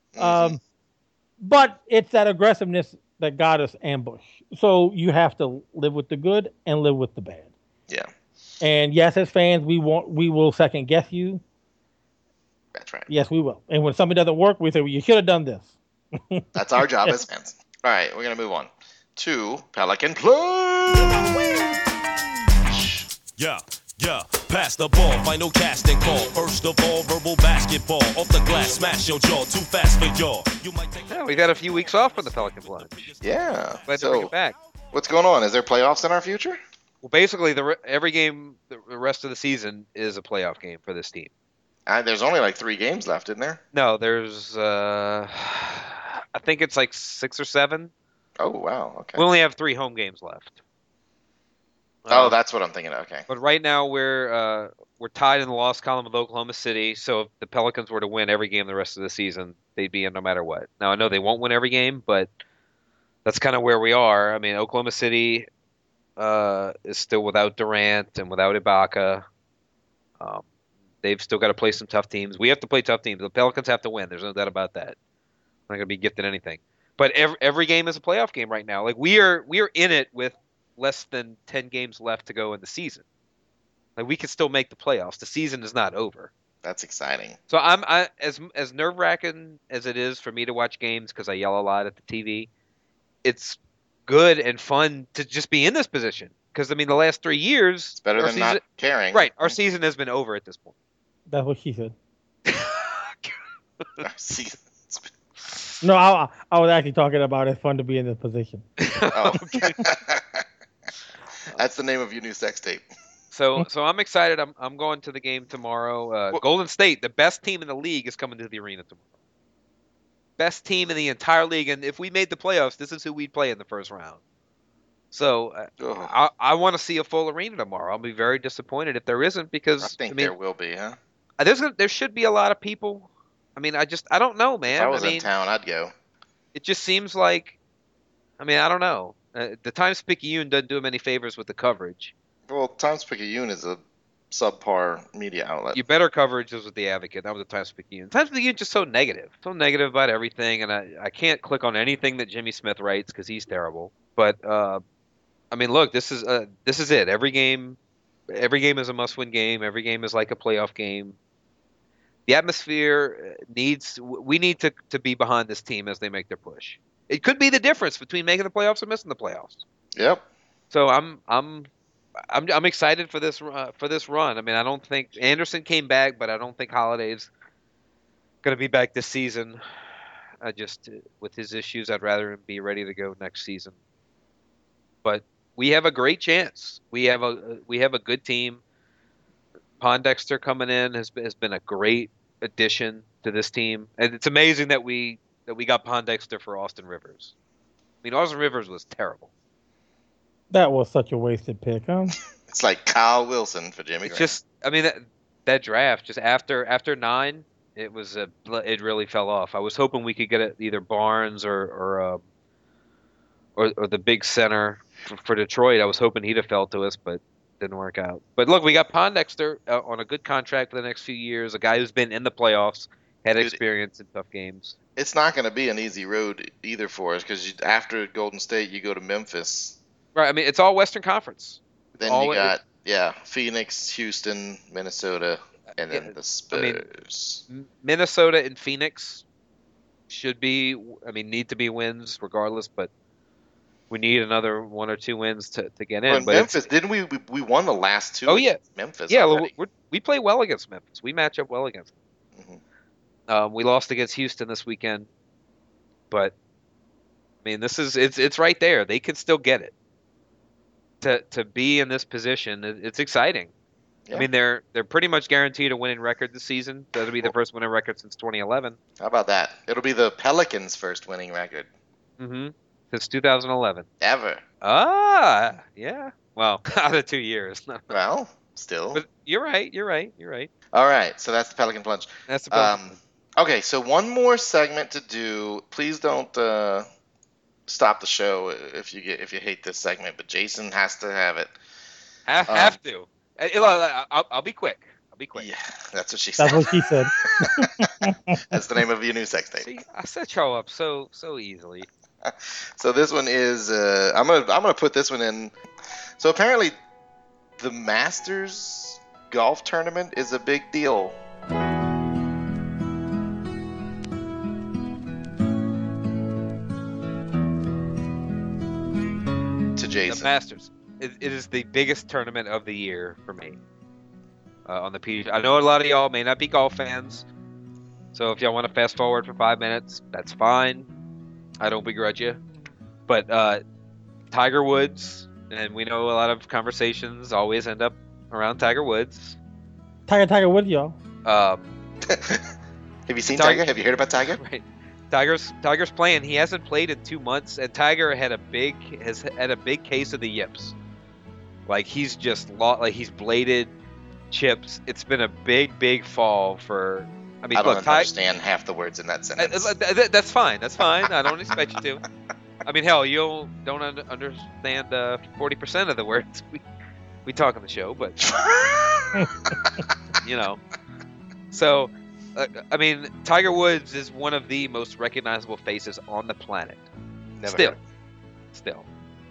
But it's that aggressiveness that got us ambushed. So you have to live with the good and live with the bad. Yeah. And yes, as fans, we will second guess you. That's right. Yes, we will. And when something doesn't work, we say, well, you should have done this. That's our job as fans. All right, we're going to move on. to Pelican Plunge. Yeah, pass the ball, final casting call. First of all, verbal basketball. Off the glass, smash your jaw, too fast for y'all. You might take Yeah, we've had a few weeks off from the Pelican Plunge. Yeah. Glad to bring it back. What's going on? Is there playoffs in our future? Well, basically, every game the rest of the season is a playoff game for this team. There's only like 3 games left, isn't there? No, there's I think it's like 6 or 7. Oh, wow. Okay. We only have 3 home games left. That's what I'm thinking of. Okay. But right now we're tied in the loss column with Oklahoma City. So if the Pelicans were to win every game the rest of the season, they'd be in no matter what. Now I know they won't win every game, but that's kind of where we are. I mean, Oklahoma City is still without Durant and without Ibaka. They've still got to play some tough teams. We have to play tough teams. The Pelicans have to win. There's no doubt about that. We're not going to be gifted anything. But every game is a playoff game right now. Like we are in it with less than 10 games left to go in the season. Like we can still make the playoffs. The season is not over. That's exciting. So as nerve-wracking as it is for me to watch games because I yell a lot at the TV, it's good and fun to just be in this position. Because I mean, the last 3 years, It's better than not caring. right? Our season has been over at this point. That's what she said. Our season's been- No, I was actually talking about it's fun to be in this position. Oh. That's the name of your new sex tape. So I'm excited. I'm going to the game tomorrow. Golden State, the best team in the league, is coming to the arena tomorrow. Best team in the entire league, and if we made the playoffs, this is who we'd play in the first round. So I want to see a full arena tomorrow. I'll be very disappointed if there isn't because I think there will be, huh? there should be a lot of people. I mean, I don't know, man. If I was in town, I'd go. It just seems like, I mean, I don't know. The Times-Picayune doesn't do him any favors with the coverage. Well, Times-Picayune is a subpar media outlet. Your better coverage is with the Advocate, not with the Times-Picayune. Times-Picayune is just so negative about everything, and I can't click on anything that Jimmy Smith writes because he's terrible. But I mean, look, this is it. Every game is a must-win game. Every game is like a playoff game. The atmosphere we need to be behind this team as they make their push. It could be the difference between making the playoffs and missing the playoffs. Yep. So I'm excited for this run. I mean, I don't think Anderson came back, but I don't think Holiday's going to be back this season. With his issues, I'd rather him be ready to go next season. But we have a great chance. We have a good team. Pondexter coming in has been a great addition to this team, and it's amazing that we got Pondexter for Austin Rivers. I mean, Austin Rivers was terrible. That was such a wasted pick, huh? It's like Kyle Wilson for Jimmy Graham. Just, I mean, that draft just after 9, it really fell off. I was hoping we could get either Barnes or the big center for Detroit. I was hoping he'd have fell to us, but didn't work out. But look, we got Pondexter on a good contract for the next few years. A guy who's been in the playoffs, had experience in tough games. It's not going to be an easy road either for us because after Golden State, you go to Memphis. Right. I mean, it's all Western Conference. Then you got Phoenix, Houston, Minnesota, and then the Spurs. I mean, Minnesota and Phoenix need to be wins regardless, but we need another 1 or 2 wins to get in. Well, but Memphis, didn't we won the last 2? Oh yeah, Memphis. Yeah, we play well against Memphis. We match up well against them. Mm-hmm. We lost against Houston this weekend, but I mean, it's right there. They can still get it. To be in this position, it's exciting. Yeah. I mean, they're pretty much guaranteed a winning record this season. That'll be the first winning record since 2011. How about that? It'll be the Pelicans' first winning record. Mm-hmm. Since 2011. Ever. Ah, yeah. Well, out of 2 years. Well, still. But you're right. All right, so that's the Pelican Plunge. That's the Pelican Plunge. Okay, so one more segment to do. Please don't stop the show if you hate this segment, but Jason has to have it. Have to. I'll be quick. Yeah, that's what she said. That's what she said. That's the name of your new sex tape. See, I set y'all up so easily. So this one is I'm gonna put this one in. So apparently, the Masters golf tournament is a big deal. Jason. The Masters. It is the biggest tournament of the year for me. On the PGA. I know a lot of y'all may not be golf fans, so if y'all want to fast forward for 5 minutes, that's fine. I don't begrudge you. But Tiger Woods, and we know a lot of conversations always end up around Tiger Woods. Tiger Woods, y'all. Have you seen Tiger? Have you heard about Tiger? Right. Tiger's playing. He hasn't played in 2 months, and Tiger has had a big case of the yips. Like he's just he's bladed, chips. It's been a big fall for. I mean, I don't look, understand half the words in that sentence. That's fine. That's fine. I don't expect you to. I mean, hell, you don't understand 40% of the words we talk on the show, but you know. So, I mean, Tiger Woods is one of the most recognizable faces on the planet. Never Still.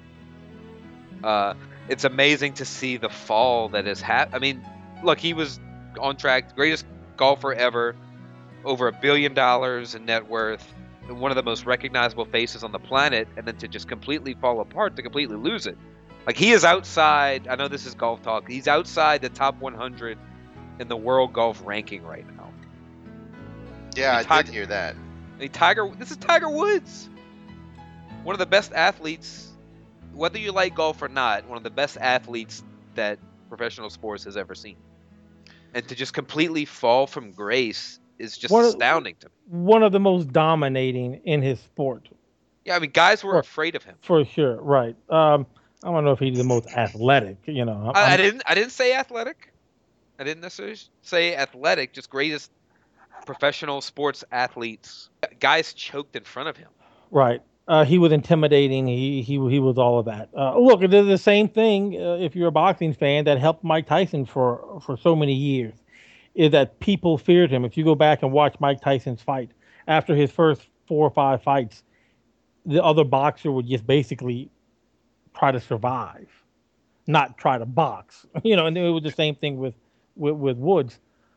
It's amazing to see the fall that has happened. I mean, look, he was on track, greatest golfer ever, over $1 billion in net worth, one of the most recognizable faces on the planet, and then to just completely fall apart, to completely lose it. Like, he is outside, I know this is golf talk, he's outside the top 100 in the world golf ranking right now. Yeah, I did hear that. This is Tiger Woods. One of the best athletes, whether you like golf or not, one of the best athletes that professional sports has ever seen. And to just completely fall from grace is just astounding to me. One of the most dominating in his sport. Yeah, I mean, guys were afraid of him. For sure, right. I don't know if he's the most athletic, you know. I didn't say athletic. I didn't necessarily say athletic, just greatest professional sports athletes. Guys choked in front of him. Right. He was intimidating. He was all of that. Look, it is the same thing. If you're a boxing fan, that helped Mike Tyson for so many years, is that people feared him. If you go back and watch Mike Tyson's fight, after his first 4 or 5 fights, the other boxer would just basically try to survive, not try to box. You know, and it was the same thing with Woods.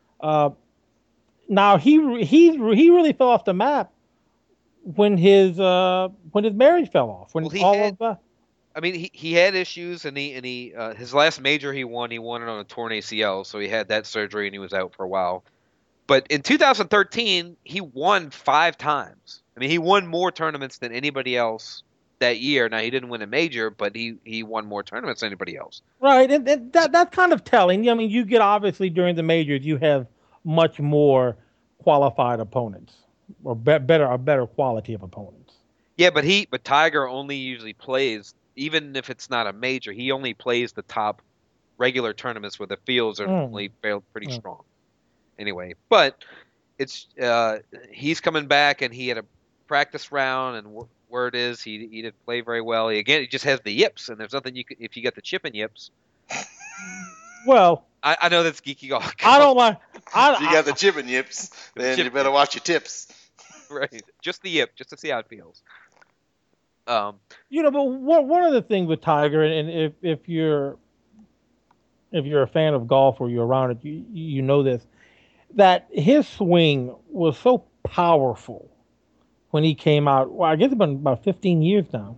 Now he really fell off the map when his marriage fell off. I mean, he had issues, and he his last major he won it on a torn ACL, so he had that surgery and he was out for a while. But in 2013, he won 5 times. I mean, he won more tournaments than anybody else that year. Now, he didn't win a major, but he won more tournaments than anybody else. Right, and that's kind of telling. I mean, you get, obviously during the majors, you have much more qualified opponents, or better quality of opponents. Yeah, but Tiger only usually plays, even if it's not a major, he only plays the top regular tournaments where the fields are normally pretty strong. Anyway, but it's he's coming back, and he had a practice round, and word is he didn't play very well. He just has the yips, and there's nothing if you get the chip and yips. Well, I know that's geeky golf. I don't like. You got the chip and yips, then you better watch your tips. Right, just the yip, just to see how it feels. You know, but one of the things with Tiger, and if you're a fan of golf or you're around it, you know this, that his swing was so powerful when he came out. Well, I guess it's been about 15 years now.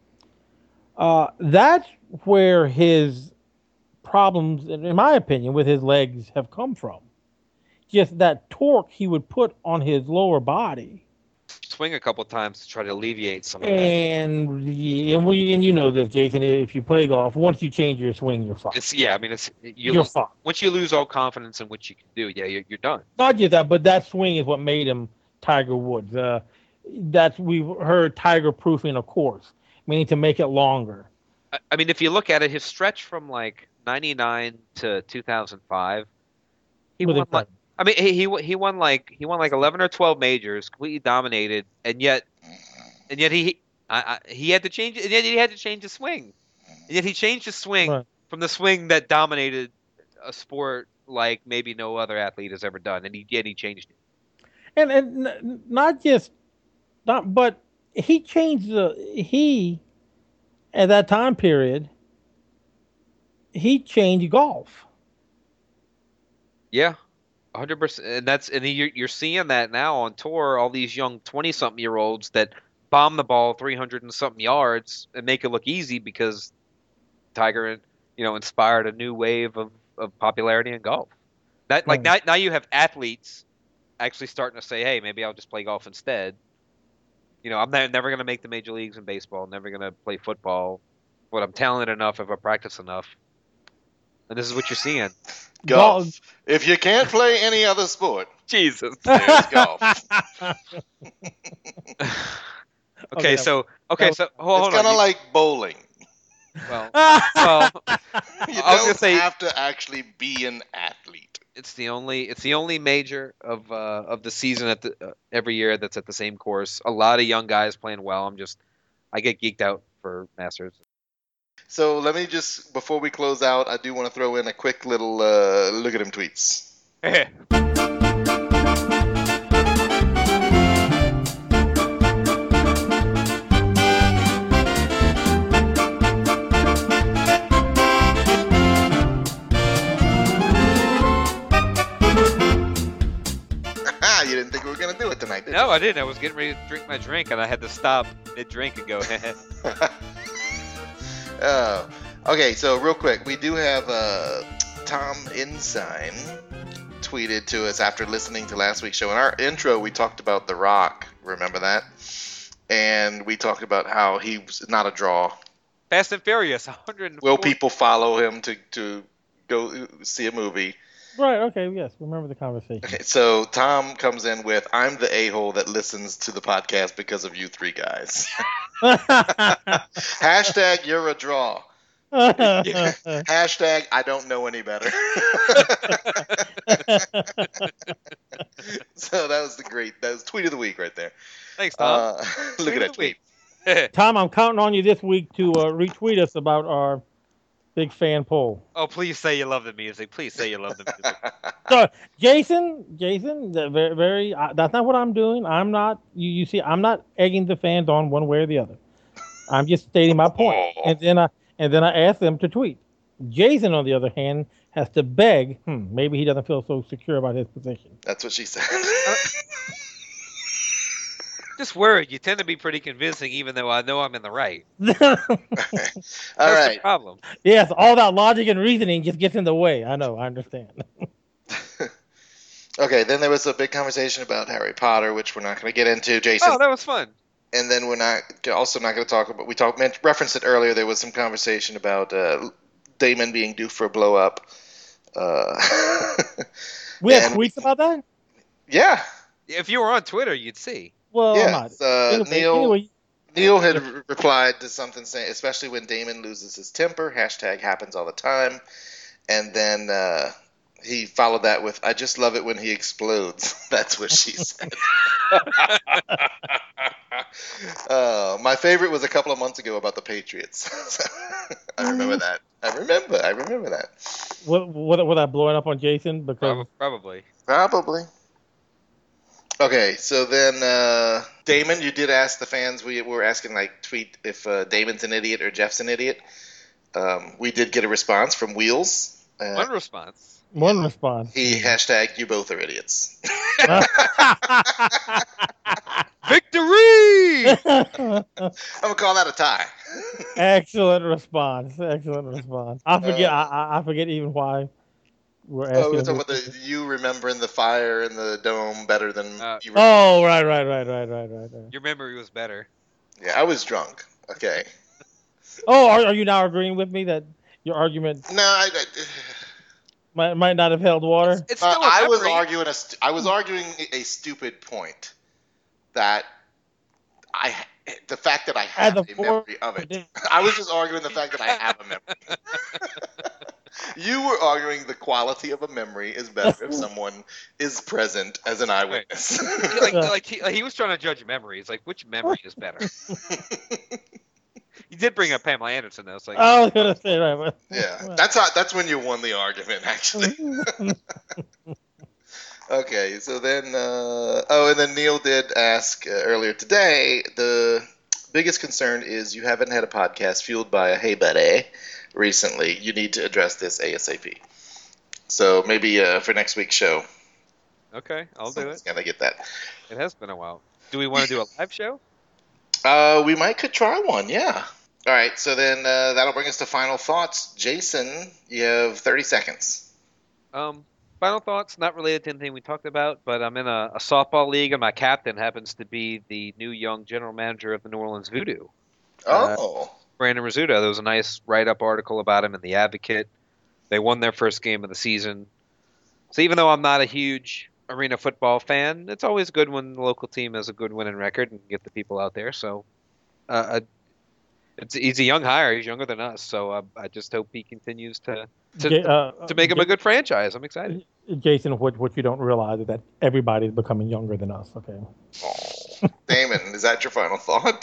That's where his problems, in my opinion, with his legs have come from. Just that torque he would put on his lower body. Swing a couple times to try to alleviate some of that. And you know this, Jason. If you play golf, once you change your swing, you're fucked. You're fucked. Once you lose all confidence in what you can do, you're done. Not just that, but that swing is what made him Tiger Woods. We've heard Tiger proofing a course, meaning to make it longer. I mean, if you look at it, his stretch from like 99 to 2005, he won like. I mean, he won like 11 or 12 majors, completely dominated, and yet he had to change, and yet he had to change his swing, and yet he changed his swing from the swing that dominated a sport like maybe no other athlete has ever done, and he changed it. And but he changed at that time period. He changed golf. Yeah. 100%, and you're seeing that now on tour. All these young 20-something-year-olds that bomb the ball 300 and something yards and make it look easy because Tiger, inspired a new wave of popularity in golf. Now you have athletes actually starting to say, hey, maybe I'll just play golf instead. I'm never going to make the major leagues in baseball, never going to play football, but I'm talented enough if I practice enough. And this is what you're seeing. Golf. If you can't play any other sport, Jesus. there's golf. Okay, so hold it's on. kind of like bowling. Well, You I was gonna don't say have to actually be an athlete. it's the only major of the season every year that's at the same course. A lot of young guys playing well. I get geeked out for Masters. So let me just, before we close out, I do want to throw in a quick little look at him tweets. You didn't think we were going to do it tonight, did No, I didn't. I was getting ready to drink my drink, and I had to stop mid-drink and go, Okay, so real quick, we do have Tom Ensign tweeted to us after listening to last week's show. In our intro, we talked about The Rock. Remember that? And we talked about how he's not a draw. Fast and Furious, 100. Will people follow him to go see a movie? Right, okay, yes, remember the conversation. Okay, so Tom comes in with, I'm the a-hole that listens to the podcast because of you three guys. Hashtag you're a draw. Hashtag I don't know any better. So that was tweet of the week right there. Thanks, Tom. Look at that tweet. Tom, I'm counting on you this week to retweet us about our big fan poll. Oh, please say you love the music. Please say you love the music. So, Jason, very. That's not what I'm doing. I'm not. You see, I'm not egging the fans on one way or the other. I'm just stating my point, and then I ask them to tweet. Jason, on the other hand, has to beg. Maybe he doesn't feel so secure about his position. That's what she said. Just worried. You tend to be pretty convincing, even though I know I'm in the right. All That's right. the problem. Yes, all that logic and reasoning just gets in the way. I know. I understand. Okay, then there was a big conversation about Harry Potter, which we're not going to get into, Jason. Oh, that was fun. And then we're not going to talk about. Referenced it earlier. There was some conversation about Damon being due for a blow up. We have tweets about that. Yeah. If you were on Twitter, you'd see. Well, Yeah. anyway, Neil had replied to something saying, especially when Damon loses his temper. Hashtag happens all the time. And then he followed that with, I just love it when he explodes. That's what she said. My favorite was a couple of months ago about the Patriots. I remember that. I remember that. Was I blowing up on Jason? Because Probably. Okay, so then Damon, you did ask the fans. We were asking, tweet if Damon's an idiot or Jeff's an idiot. We did get a response from Wheels. One response. He hashtagged you both are idiots. Victory! I'm gonna call that a tie. Excellent response. I forget. I forget even why we're asking. We're talking about you remembering the fire in the dome better than you. Oh, right. Your memory was better. Yeah, I was drunk. Okay. Oh, are you now agreeing with me that your argument No, might not have held water? It's still a I was memory. arguing a stupid point that the fact that I have a memory of it. I was just arguing the fact that I have a memory. You were arguing the quality of a memory is better if someone is present as an eyewitness. He was trying to judge memories. Like, which memory is better? He did bring up Pamela Anderson, though. So I was gonna say right. But, Yeah, that's when you won the argument, actually. Okay, so then, and then Neil did ask earlier today, the biggest concern is you haven't had a podcast fueled by a Hey Buddy recently. You need to address this ASAP. So maybe for next week's show. Okay, I'll do it. Gotta get that. It has been a while. Do we want to do a live show? We could try one, yeah. All right, so then that'll bring us to final thoughts. Jason, you have 30 seconds. Final thoughts, not related to anything we talked about, but I'm in a softball league, and my captain happens to be the new young general manager of the New Orleans Voodoo. Brandon Rizzuto. There was a nice write-up article about him in The Advocate. They won their first game of the season. So even though I'm not a huge arena football fan, it's always good when the local team has a good winning record and get the people out there. So he's a young hire. He's younger than us. So I just hope he continues to make him a good franchise. I'm excited. Jason, what you don't realize is that everybody's becoming younger than us. Okay. Oh, Damon, is that your final thought?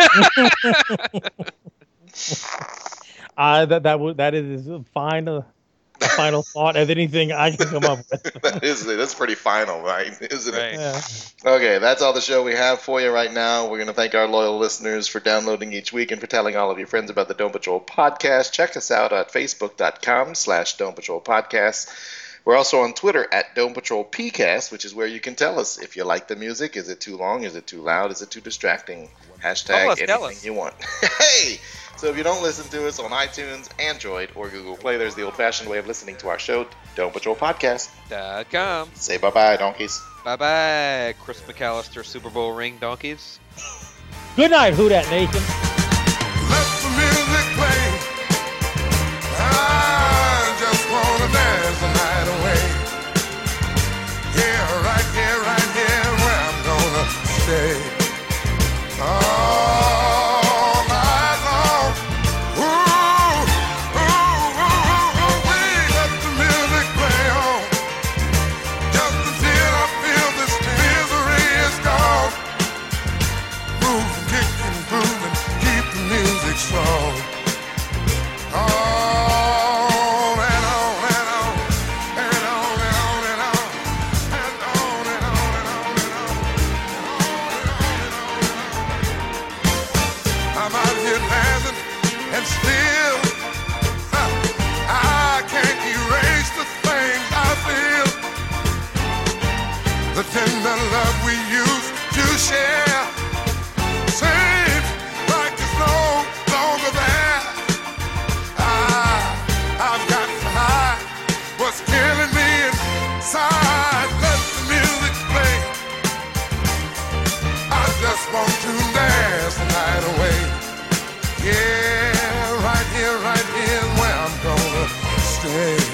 That is as fine a final thought as anything I can come up with. That's pretty final, right? Isn't it? Yeah. Okay, that's all the show we have for you right now. We're going to thank our loyal listeners for downloading each week and for telling all of your friends about the Dome Patrol podcast. Check us out at facebook.com/Dome Patrol podcast. We're also on Twitter at Dome Patrol PCast, which is where you can tell us if you like the music. Is it too long? Is it too loud? Is it too distracting? Hashtag anything you want. Hey! So if you don't listen to us on iTunes, Android, or Google Play, there's the old-fashioned way of listening to our show, Dome Patrol Podcast.com. Say bye-bye, donkeys. Bye-bye, Chris McAllister Super Bowl ring donkeys. Good night, Who Dat Nation. Let the music play. I just want to dance the night away. Yeah, right here, where I'm gonna stay. All night long. Ooh, let the music play on. Just until I feel this misery is gone. Moving, kicking, grooving, keep the music strong. On and on and on, and on and on and on, and on and on and on and on. I'm out here dancing and still I can't erase the things I feel. The tender love we used to share seems like it's no longer there. I've got to hide what's killing me inside. Let the music play. I just want to dance the night away. Yeah, right here, where I'm gonna stay.